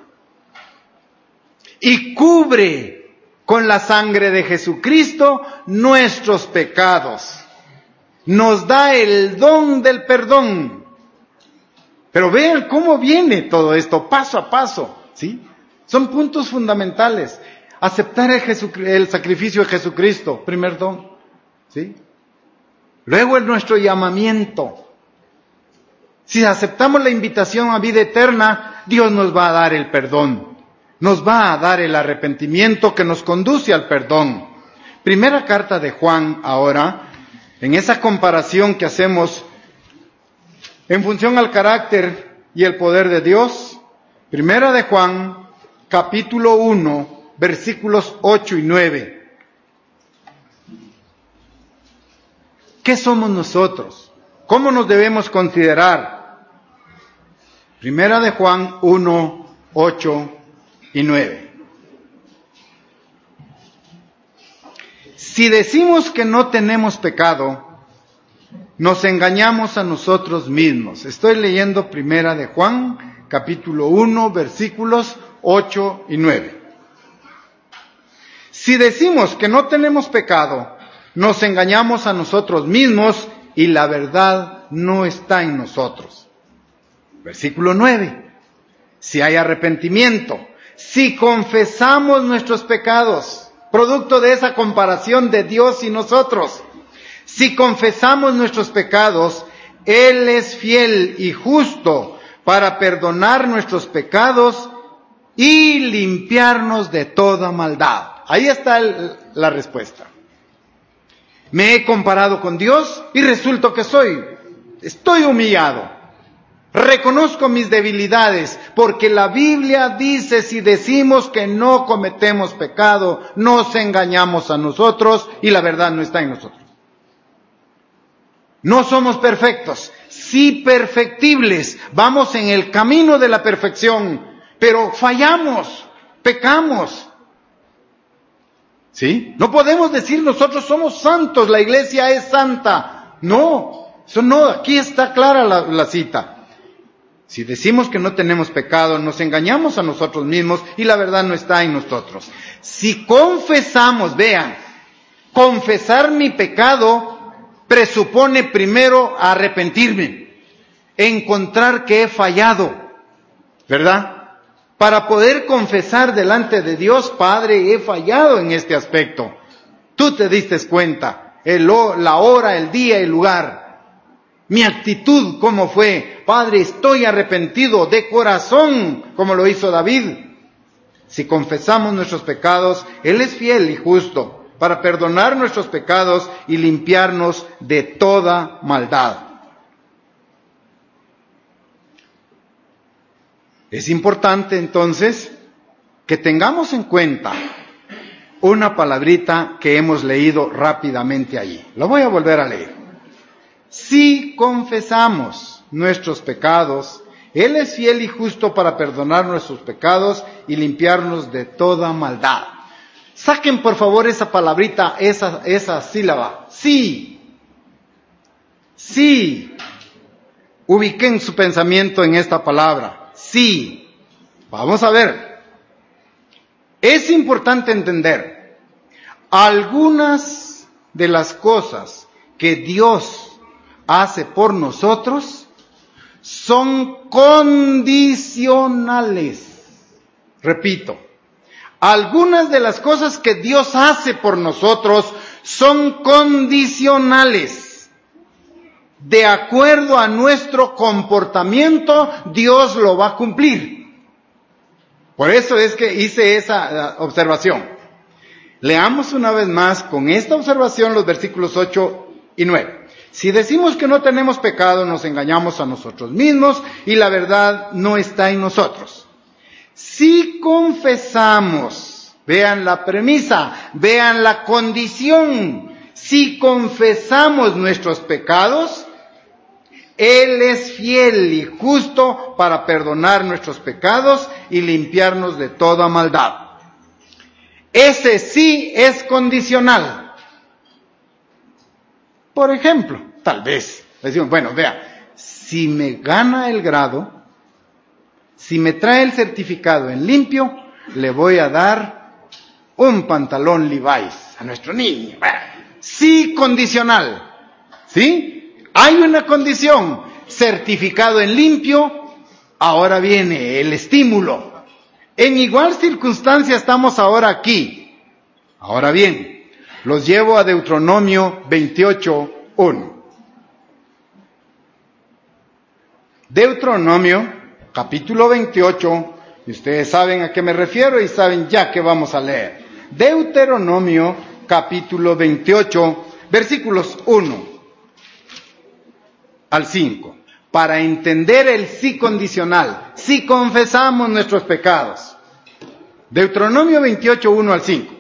y cubre con la sangre de Jesucristo nuestros pecados. Nos da el don del perdón. Pero vean cómo viene todo esto, paso a paso, ¿sí? Son puntos fundamentales. Aceptar el sacrificio de Jesucristo, primer don, ¿sí? Luego nuestro llamamiento. Si aceptamos la invitación a vida eterna, Dios nos va a dar el perdón. Nos va a dar el arrepentimiento que nos conduce al perdón. Primera carta de Juan ahora, en esa comparación que hacemos en función al carácter y el poder de Dios. Primera de Juan, capítulo 1, versículos 8 y 9. ¿Qué somos nosotros? ¿Cómo nos debemos considerar? Primera de Juan 1, 8 y 9. Si decimos que no tenemos pecado, nos engañamos a nosotros mismos. Estoy leyendo Primera de Juan, capítulo 1, versículos 8 y 9. Si decimos que no tenemos pecado, nos engañamos a nosotros mismos y la verdad no está en nosotros. Versículo 9. Si hay arrepentimiento, si confesamos nuestros pecados, producto de esa comparación de Dios y nosotros, si confesamos nuestros pecados, Él es fiel y justo para perdonar nuestros pecados y limpiarnos de toda maldad. Ahí está la respuesta. Me he comparado con Dios y resulta que soy estoy humillado. Reconozco mis debilidades, porque la Biblia dice, si decimos que no cometemos pecado, nos engañamos a nosotros y la verdad no está en nosotros. No somos perfectos, sí perfectibles, vamos en el camino de la perfección, pero fallamos, pecamos. ¿Sí? No podemos decir nosotros somos santos, la iglesia es santa. No, eso no, aquí está clara la cita. Si decimos que no tenemos pecado, nos engañamos a nosotros mismos y la verdad no está en nosotros. Si confesamos, vean, confesar mi pecado presupone primero arrepentirme, encontrar que he fallado, ¿verdad? Para poder confesar delante de Dios, Padre, he fallado en este aspecto. Tú te diste cuenta, la hora, el día, el lugar. Mi actitud, ¿cómo fue? Padre, estoy arrepentido de corazón, como lo hizo David. Si confesamos nuestros pecados, Él es fiel y justo para perdonar nuestros pecados y limpiarnos de toda maldad. Es importante entonces que tengamos en cuenta una palabrita que hemos leído rápidamente allí. Lo voy a volver a leer. Si confesamos nuestros pecados, Él es fiel y justo para perdonar nuestros pecados y limpiarnos de toda maldad. Saquen por favor esa palabrita, esa sílaba. Sí. Sí. Ubiquen su pensamiento en esta palabra. Sí. Vamos a ver. Es importante entender algunas de las cosas que Dios hace por nosotros son condicionales. Repito, algunas de las cosas que Dios hace por nosotros son condicionales. De acuerdo a nuestro comportamiento, Dios lo va a cumplir. Por eso es que hice esa observación. Leamos una vez más con esta observación los versículos 8 y 9. Si decimos que no tenemos pecado, nos engañamos a nosotros mismos y la verdad no está en nosotros. Si confesamos, vean la premisa, vean la condición, si confesamos nuestros pecados, Él es fiel y justo para perdonar nuestros pecados y limpiarnos de toda maldad. Ese sí es condicional. Por ejemplo, tal vez, decimos, bueno, vea, si me gana el grado, si me trae el certificado en limpio, le voy a dar un pantalón Levi's a nuestro niño. Sí, condicional. ¿Sí? Hay una condición, certificado en limpio, ahora viene el estímulo. En igual circunstancia estamos ahora aquí. Ahora bien, los llevo a Deuteronomio 28:1. Deuteronomio, capítulo 28, y ustedes saben a qué me refiero y saben ya que vamos a leer. Deuteronomio, capítulo 28, versículos 1 al 5. Para entender el sí condicional, si confesamos nuestros pecados. Deuteronomio 28, 1 al 5.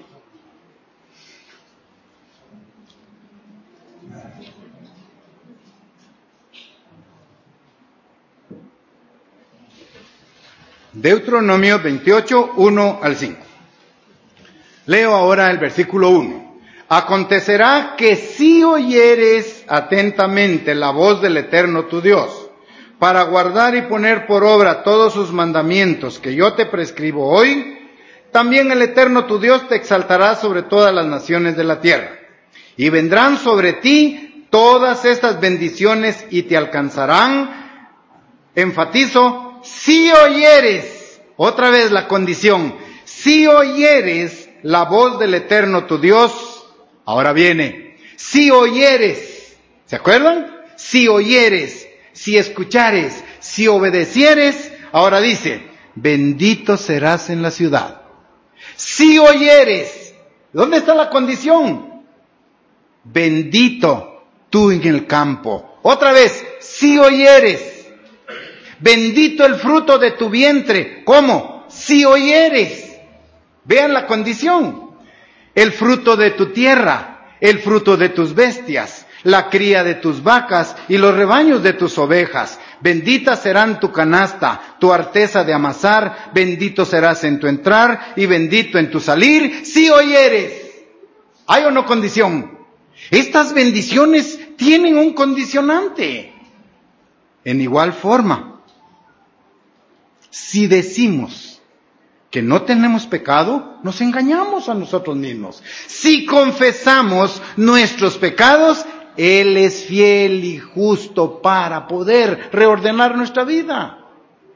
Deuteronomio 28, 1 al 5. Leo ahora el versículo 1. Acontecerá que si oyeres atentamente la voz del Eterno tu Dios, para guardar y poner por obra todos sus mandamientos que yo te prescribo hoy, también el Eterno tu Dios te exaltará sobre todas las naciones de la tierra. Y vendrán sobre ti todas estas bendiciones y te alcanzarán, enfatizo, si oyeres, otra vez la condición, si oyeres la voz del Eterno tu Dios, ahora viene, si oyeres, ¿se acuerdan? Si oyeres, si escuchares, si obedecieres, ahora dice, bendito serás en la ciudad. Si oyeres, ¿dónde está la condición? Bendito tú en el campo. Otra vez, si oyeres. Bendito el fruto de tu vientre. ¿Cómo? Si oyeres. Vean la condición. El fruto de tu tierra, el fruto de tus bestias, la cría de tus vacas y los rebaños de tus ovejas. Bendita serán tu canasta, tu arteza de amasar, bendito serás en tu entrar y bendito en tu salir, si oyeres. ¿Hay o no condición? Estas bendiciones tienen un condicionante. En igual forma, si decimos que no tenemos pecado, nos engañamos a nosotros mismos. Si confesamos nuestros pecados, Él es fiel y justo para poder reordenar nuestra vida.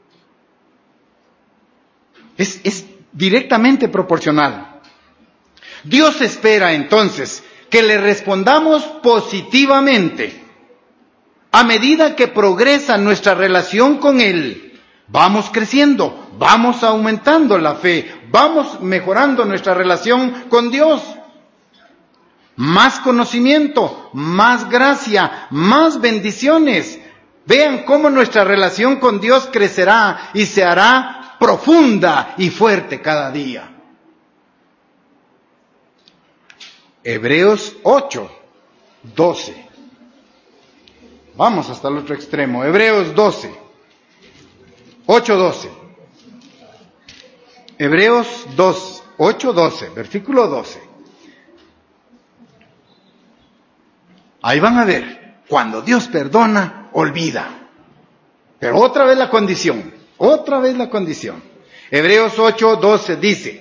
Es directamente proporcional. Dios espera entonces que le respondamos positivamente. A medida que progresa nuestra relación con Él, vamos creciendo, vamos aumentando la fe, vamos mejorando nuestra relación con Dios. Más conocimiento, más gracia, más bendiciones. Vean cómo nuestra relación con Dios crecerá y se hará profunda y fuerte cada día. Hebreos 8:12. Vamos hasta el otro extremo. Hebreos 8:12. Hebreos 8:12, versículo 12. Ahí van a ver, cuando Dios perdona, olvida. Pero otra vez la condición. Hebreos 8:12 dice.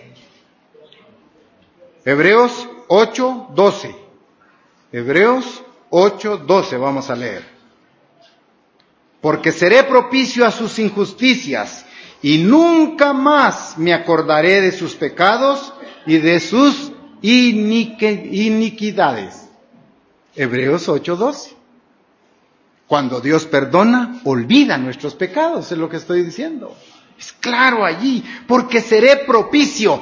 Hebreos 8:12. Hebreos 8:12 vamos a leer. Porque seré propicio a sus injusticias y nunca más me acordaré de sus pecados y de sus iniquidades. Hebreos 8:12. Cuando Dios perdona, olvida nuestros pecados, es lo que estoy diciendo. Es claro allí, porque seré propicio,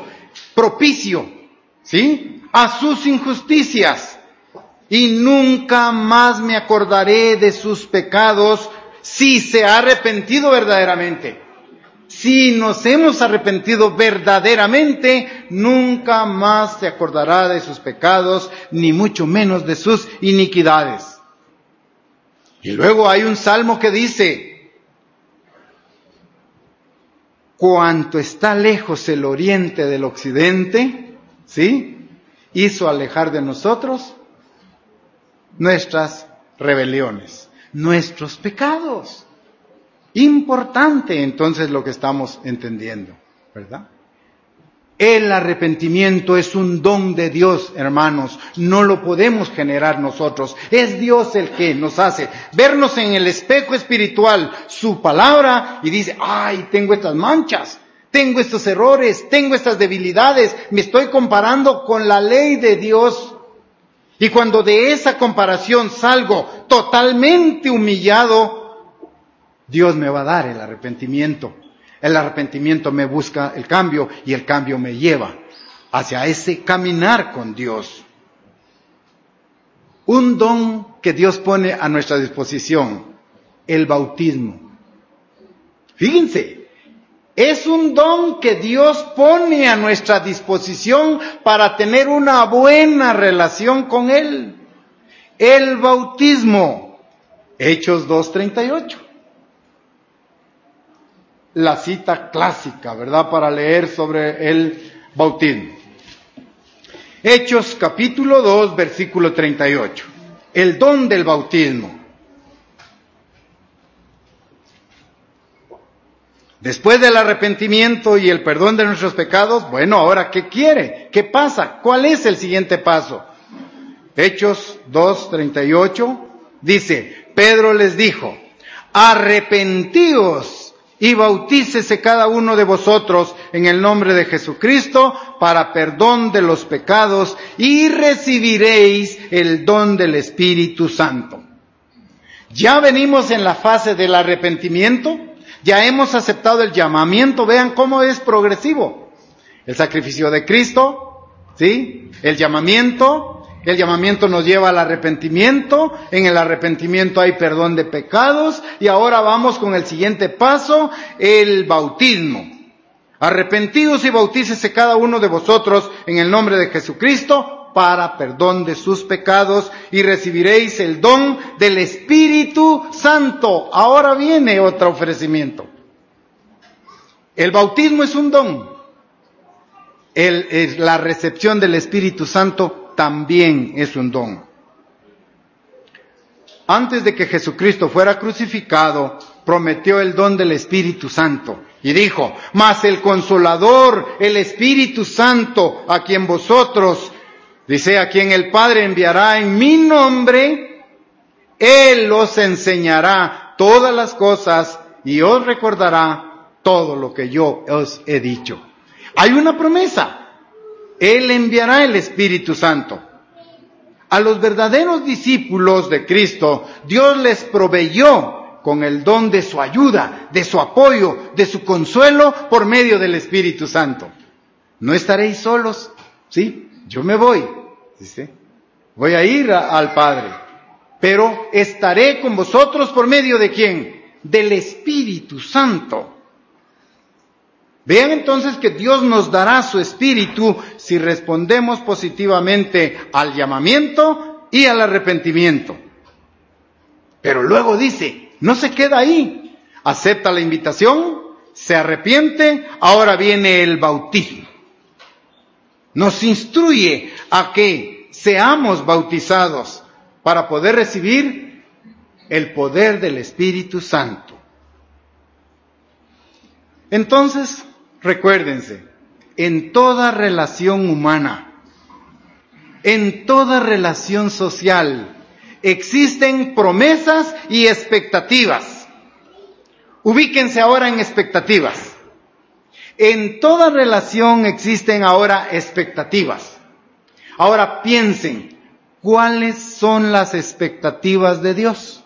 ¿sí? A sus injusticias y nunca más me acordaré de sus pecados si se ha arrepentido verdaderamente. Si nos hemos arrepentido verdaderamente, nunca más se acordará de sus pecados, ni mucho menos de sus iniquidades. Y luego hay un salmo que dice, cuanto está lejos el oriente del occidente, ¿sí? Hizo alejar de nosotros nuestras rebeliones, nuestros pecados. Importante entonces lo que estamos entendiendo, ¿verdad? El arrepentimiento es un don de Dios, hermanos. No lo podemos generar nosotros. Es Dios el que nos hace vernos en el espejo espiritual, su palabra, y dice, ay, tengo estas manchas, tengo estos errores, tengo estas debilidades, me estoy comparando con la ley de Dios. Y cuando de esa comparación salgo totalmente humillado, Dios me va a dar el arrepentimiento. El arrepentimiento me busca el cambio y el cambio me lleva hacia ese caminar con Dios. Un don que Dios pone a nuestra disposición, el bautismo. Fíjense, es un don que Dios pone a nuestra disposición para tener una buena relación con Él. El bautismo, Hechos 2:38. La cita clásica, ¿verdad?, para leer sobre el bautismo. Hechos capítulo 2, versículo 38. El don del bautismo. Después del arrepentimiento y el perdón de nuestros pecados, bueno, ahora, ¿qué quiere? ¿Qué pasa? ¿Cuál es el siguiente paso? Hechos 2:38 dice, Pedro les dijo, arrepentíos y bautícese cada uno de vosotros en el nombre de Jesucristo para perdón de los pecados y recibiréis el don del Espíritu Santo. Ya venimos en la fase del arrepentimiento, ya hemos aceptado el llamamiento, vean cómo es progresivo. El sacrificio de Cristo, ¿sí? El llamamiento, El llamamiento nos lleva al arrepentimiento, en el arrepentimiento hay perdón de pecados, y ahora vamos con el siguiente paso, el bautismo. Arrepentidos y bautícese cada uno de vosotros en el nombre de Jesucristo para perdón de sus pecados y recibiréis el don del Espíritu Santo. Ahora viene otro ofrecimiento. El bautismo es un don. La recepción del Espíritu Santo también es un don. Antes de que Jesucristo fuera crucificado, prometió el don del Espíritu Santo. Y dijo, mas el Consolador, el Espíritu Santo, a quien vosotros, dice, a quien el Padre enviará en mi nombre, Él os enseñará todas las cosas y os recordará todo lo que yo os he dicho. Hay una promesa. Él enviará el Espíritu Santo. A los verdaderos discípulos de Cristo, Dios les proveyó con el don de su ayuda, de su apoyo, de su consuelo por medio del Espíritu Santo. No estaréis solos, ¿sí? Yo me voy, ¿sí? Voy a ir al Padre, pero estaré con vosotros por medio de ¿quién? Del Espíritu Santo. Vean entonces que Dios nos dará su Espíritu si respondemos positivamente al llamamiento y al arrepentimiento. Pero luego dice, no se queda ahí, acepta la invitación, se arrepiente, ahora viene el bautismo. Nos instruye a que seamos bautizados para poder recibir el poder del Espíritu Santo. Entonces, recuérdense, en toda relación humana, en toda relación social, existen promesas y expectativas. Ubíquense ahora en expectativas. En toda relación existen ahora expectativas. Ahora piensen, ¿cuáles son las expectativas de Dios?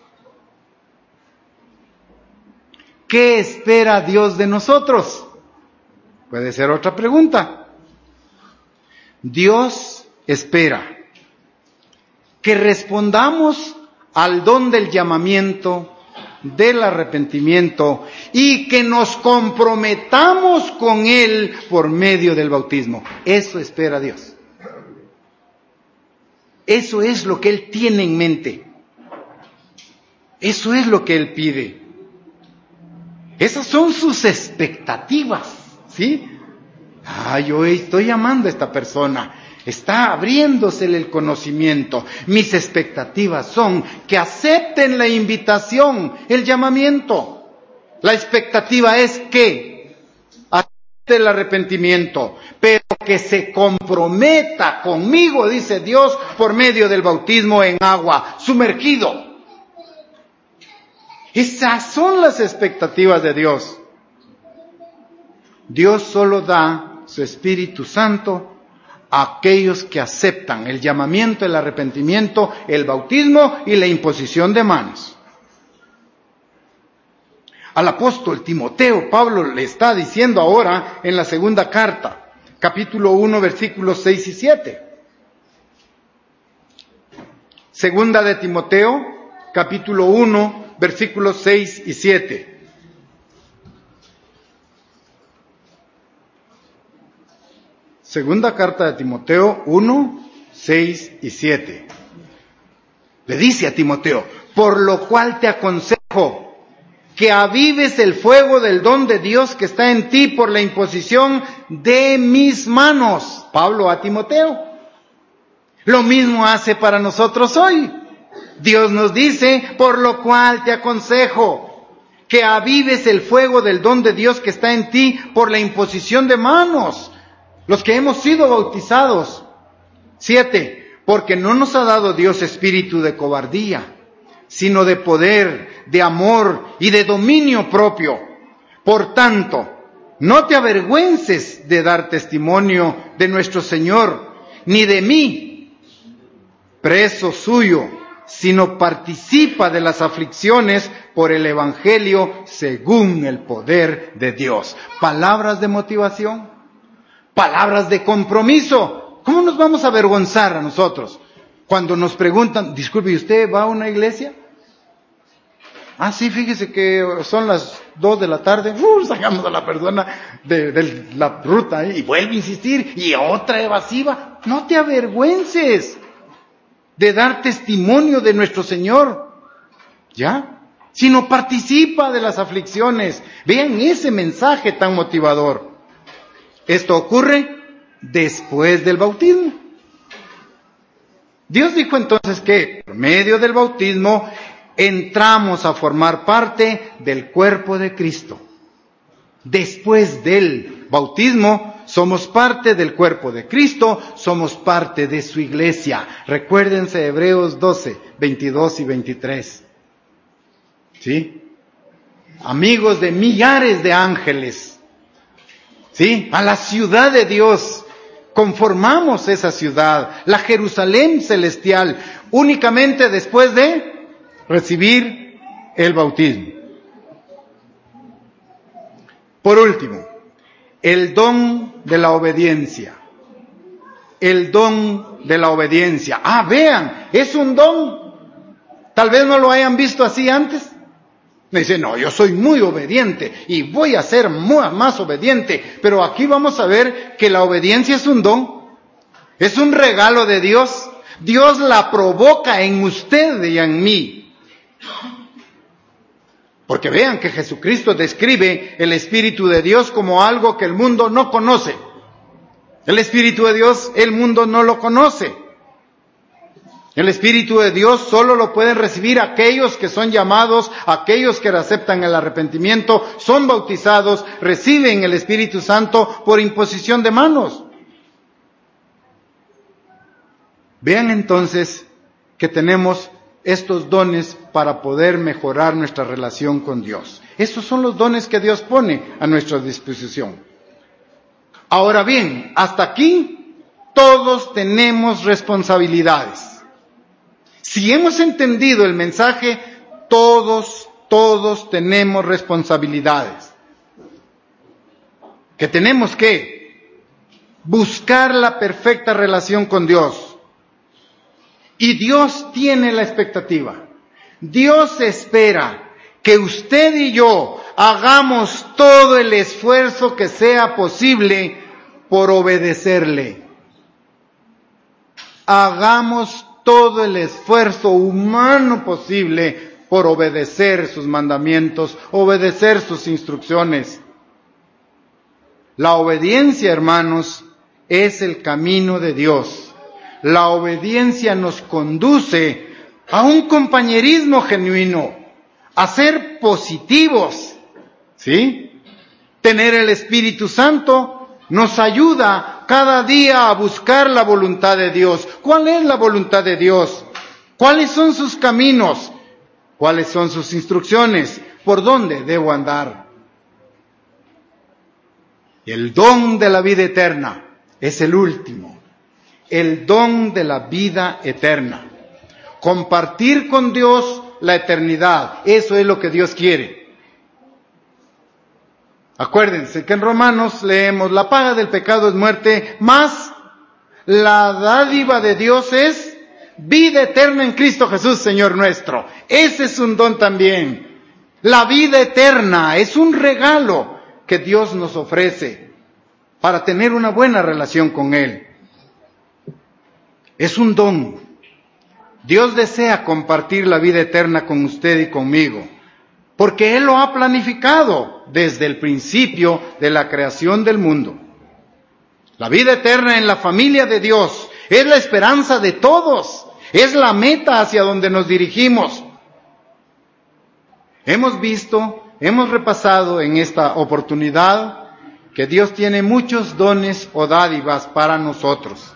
¿Qué espera Dios de nosotros? Puede ser otra pregunta. Dios espera que respondamos al don del llamamiento, del arrepentimiento y que nos comprometamos con Él por medio del bautismo. Eso espera Dios. Eso es lo que Él tiene en mente. Eso es lo que Él pide. Esas son sus expectativas, ¿sí? Yo estoy llamando a esta persona. Está abriéndosele el conocimiento. Mis expectativas son que acepten la invitación, el llamamiento. La expectativa es que acepte el arrepentimiento, pero que se comprometa conmigo, dice Dios, por medio del bautismo en agua, sumergido. Esas son las expectativas de Dios. Dios solo da su Espíritu Santo a aquellos que aceptan el llamamiento, el arrepentimiento, el bautismo y la imposición de manos. Al apóstol Timoteo, Pablo le está diciendo ahora en la segunda carta, capítulo 1, versículos 6 y 7. Segunda de Timoteo, capítulo 1, versículos 6 y 7. Segunda carta de Timoteo 1, 6 y 7. Le dice a Timoteo, por lo cual te aconsejo que avives el fuego del don de Dios que está en ti por la imposición de mis manos. Pablo a Timoteo. Lo mismo hace para nosotros hoy. Dios nos dice, por lo cual te aconsejo que avives el fuego del don de Dios que está en ti por la imposición de manos. Los que hemos sido bautizados. 7. Porque no nos ha dado Dios espíritu de cobardía, sino de poder, de amor y de dominio propio. Por tanto, no te avergüences de dar testimonio de nuestro Señor, ni de mí, preso suyo, sino participa de las aflicciones por el Evangelio según el poder de Dios. Palabras de motivación. Palabras de compromiso. ¿Cómo nos vamos a avergonzar a nosotros? Cuando nos preguntan, disculpe, ¿y usted va a una iglesia? Ah, sí, fíjese que son las 2 de la tarde, sacamos a la persona de la ruta y vuelve a insistir, y otra evasiva. No te avergüences de dar testimonio de nuestro Señor, ¿ya? Sino participa de las aflicciones. Vean ese mensaje tan motivador. Esto ocurre después del bautismo. Dios dijo entonces que por medio del bautismo entramos a formar parte del cuerpo de Cristo. Después del bautismo somos parte del cuerpo de Cristo, somos parte de su iglesia. Recuérdense Hebreos 12, 22 y 23. ¿Sí? Amigos de millares de ángeles. ¿Sí? A la ciudad de Dios. Conformamos esa ciudad, la Jerusalén celestial, únicamente después de recibir el bautismo. Por último, el don de la obediencia. El don de la obediencia. Ah, vean, es un don. Tal vez no lo hayan visto así antes. Me dice, no, yo soy muy obediente y voy a ser más obediente. Pero aquí vamos a ver que la obediencia es un don. Es un regalo de Dios. Dios la provoca en usted y en mí. Porque vean que Jesucristo describe el Espíritu de Dios como algo que el mundo no conoce. El Espíritu de Dios, el mundo no lo conoce. El Espíritu de Dios solo lo pueden recibir aquellos que son llamados, aquellos que aceptan el arrepentimiento, son bautizados, reciben el Espíritu Santo por imposición de manos. Vean entonces que tenemos estos dones para poder mejorar nuestra relación con Dios. Estos son los dones que Dios pone a nuestra disposición. Ahora bien, hasta aquí todos tenemos responsabilidades. Si hemos entendido el mensaje, todos tenemos responsabilidades. Que tenemos que buscar la perfecta relación con Dios. Y Dios tiene la expectativa. Dios espera que usted y yo hagamos todo el esfuerzo que sea posible por obedecerle. Hagamos todo el esfuerzo humano posible por obedecer sus mandamientos, obedecer sus instrucciones. La obediencia, hermanos, es el camino de Dios. La obediencia nos conduce a un compañerismo genuino, a ser positivos, ¿sí? Tener el Espíritu Santo nos ayuda cada día a buscar la voluntad de Dios. ¿Cuál es la voluntad de Dios? ¿Cuáles son sus caminos? ¿Cuáles son sus instrucciones? ¿Por dónde debo andar? El don de la vida eterna es el último. El don de la vida eterna. Compartir con Dios la eternidad. Eso es lo que Dios quiere. Acuérdense que en Romanos leemos, la paga del pecado es muerte, mas la dádiva de Dios es vida eterna en Cristo Jesús, Señor nuestro. Ese es un don también. La vida eterna es un regalo que Dios nos ofrece para tener una buena relación con Él. Es un don. Dios desea compartir la vida eterna con usted y conmigo, porque Él lo ha planificado desde el principio de la creación del mundo. La vida eterna en la familia de Dios es la esperanza de todos, es la meta hacia donde nos dirigimos. Hemos visto, hemos repasado en esta oportunidad que Dios tiene muchos dones o dádivas para nosotros.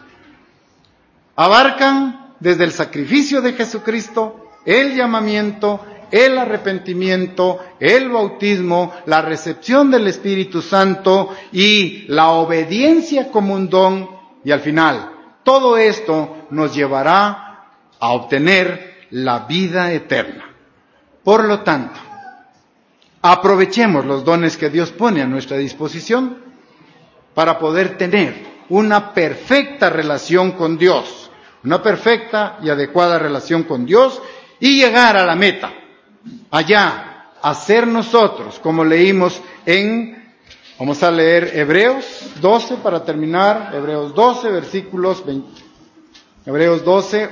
Abarcan desde el sacrificio de Jesucristo, el llamamiento, el arrepentimiento, el bautismo, la recepción del Espíritu Santo y la obediencia como un don. Y al final, todo esto nos llevará a obtener la vida eterna. Por lo tanto, aprovechemos los dones que Dios pone a nuestra disposición para poder tener una perfecta relación con Dios, una perfecta y adecuada relación con Dios y llegar a la meta, allá, a ser nosotros, como leímos vamos a leer Hebreos 12 para terminar, Hebreos 12, versículos 20, Hebreos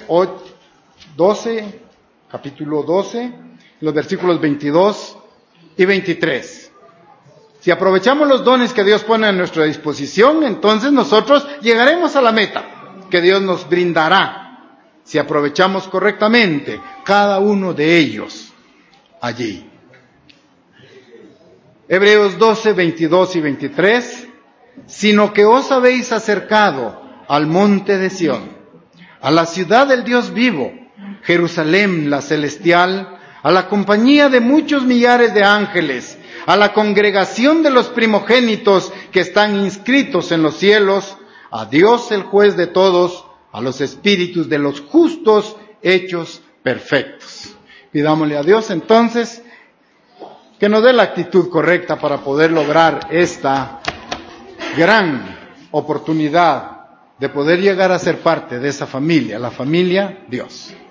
12, capítulo 12, los versículos 22 y 23. Si aprovechamos los dones que Dios pone a nuestra disposición, entonces nosotros llegaremos a la meta que Dios nos brindará, si aprovechamos correctamente cada uno de ellos allí. Hebreos 12, 22 y 23, sino que os habéis acercado al monte de Sión, a la ciudad del Dios vivo, Jerusalén la celestial, a la compañía de muchos millares de ángeles, a la congregación de los primogénitos que están inscritos en los cielos, a Dios el juez de todos, a los espíritus de los justos hechos perfectos. Pidámosle a Dios entonces que nos dé la actitud correcta para poder lograr esta gran oportunidad de poder llegar a ser parte de esa familia, la familia Dios.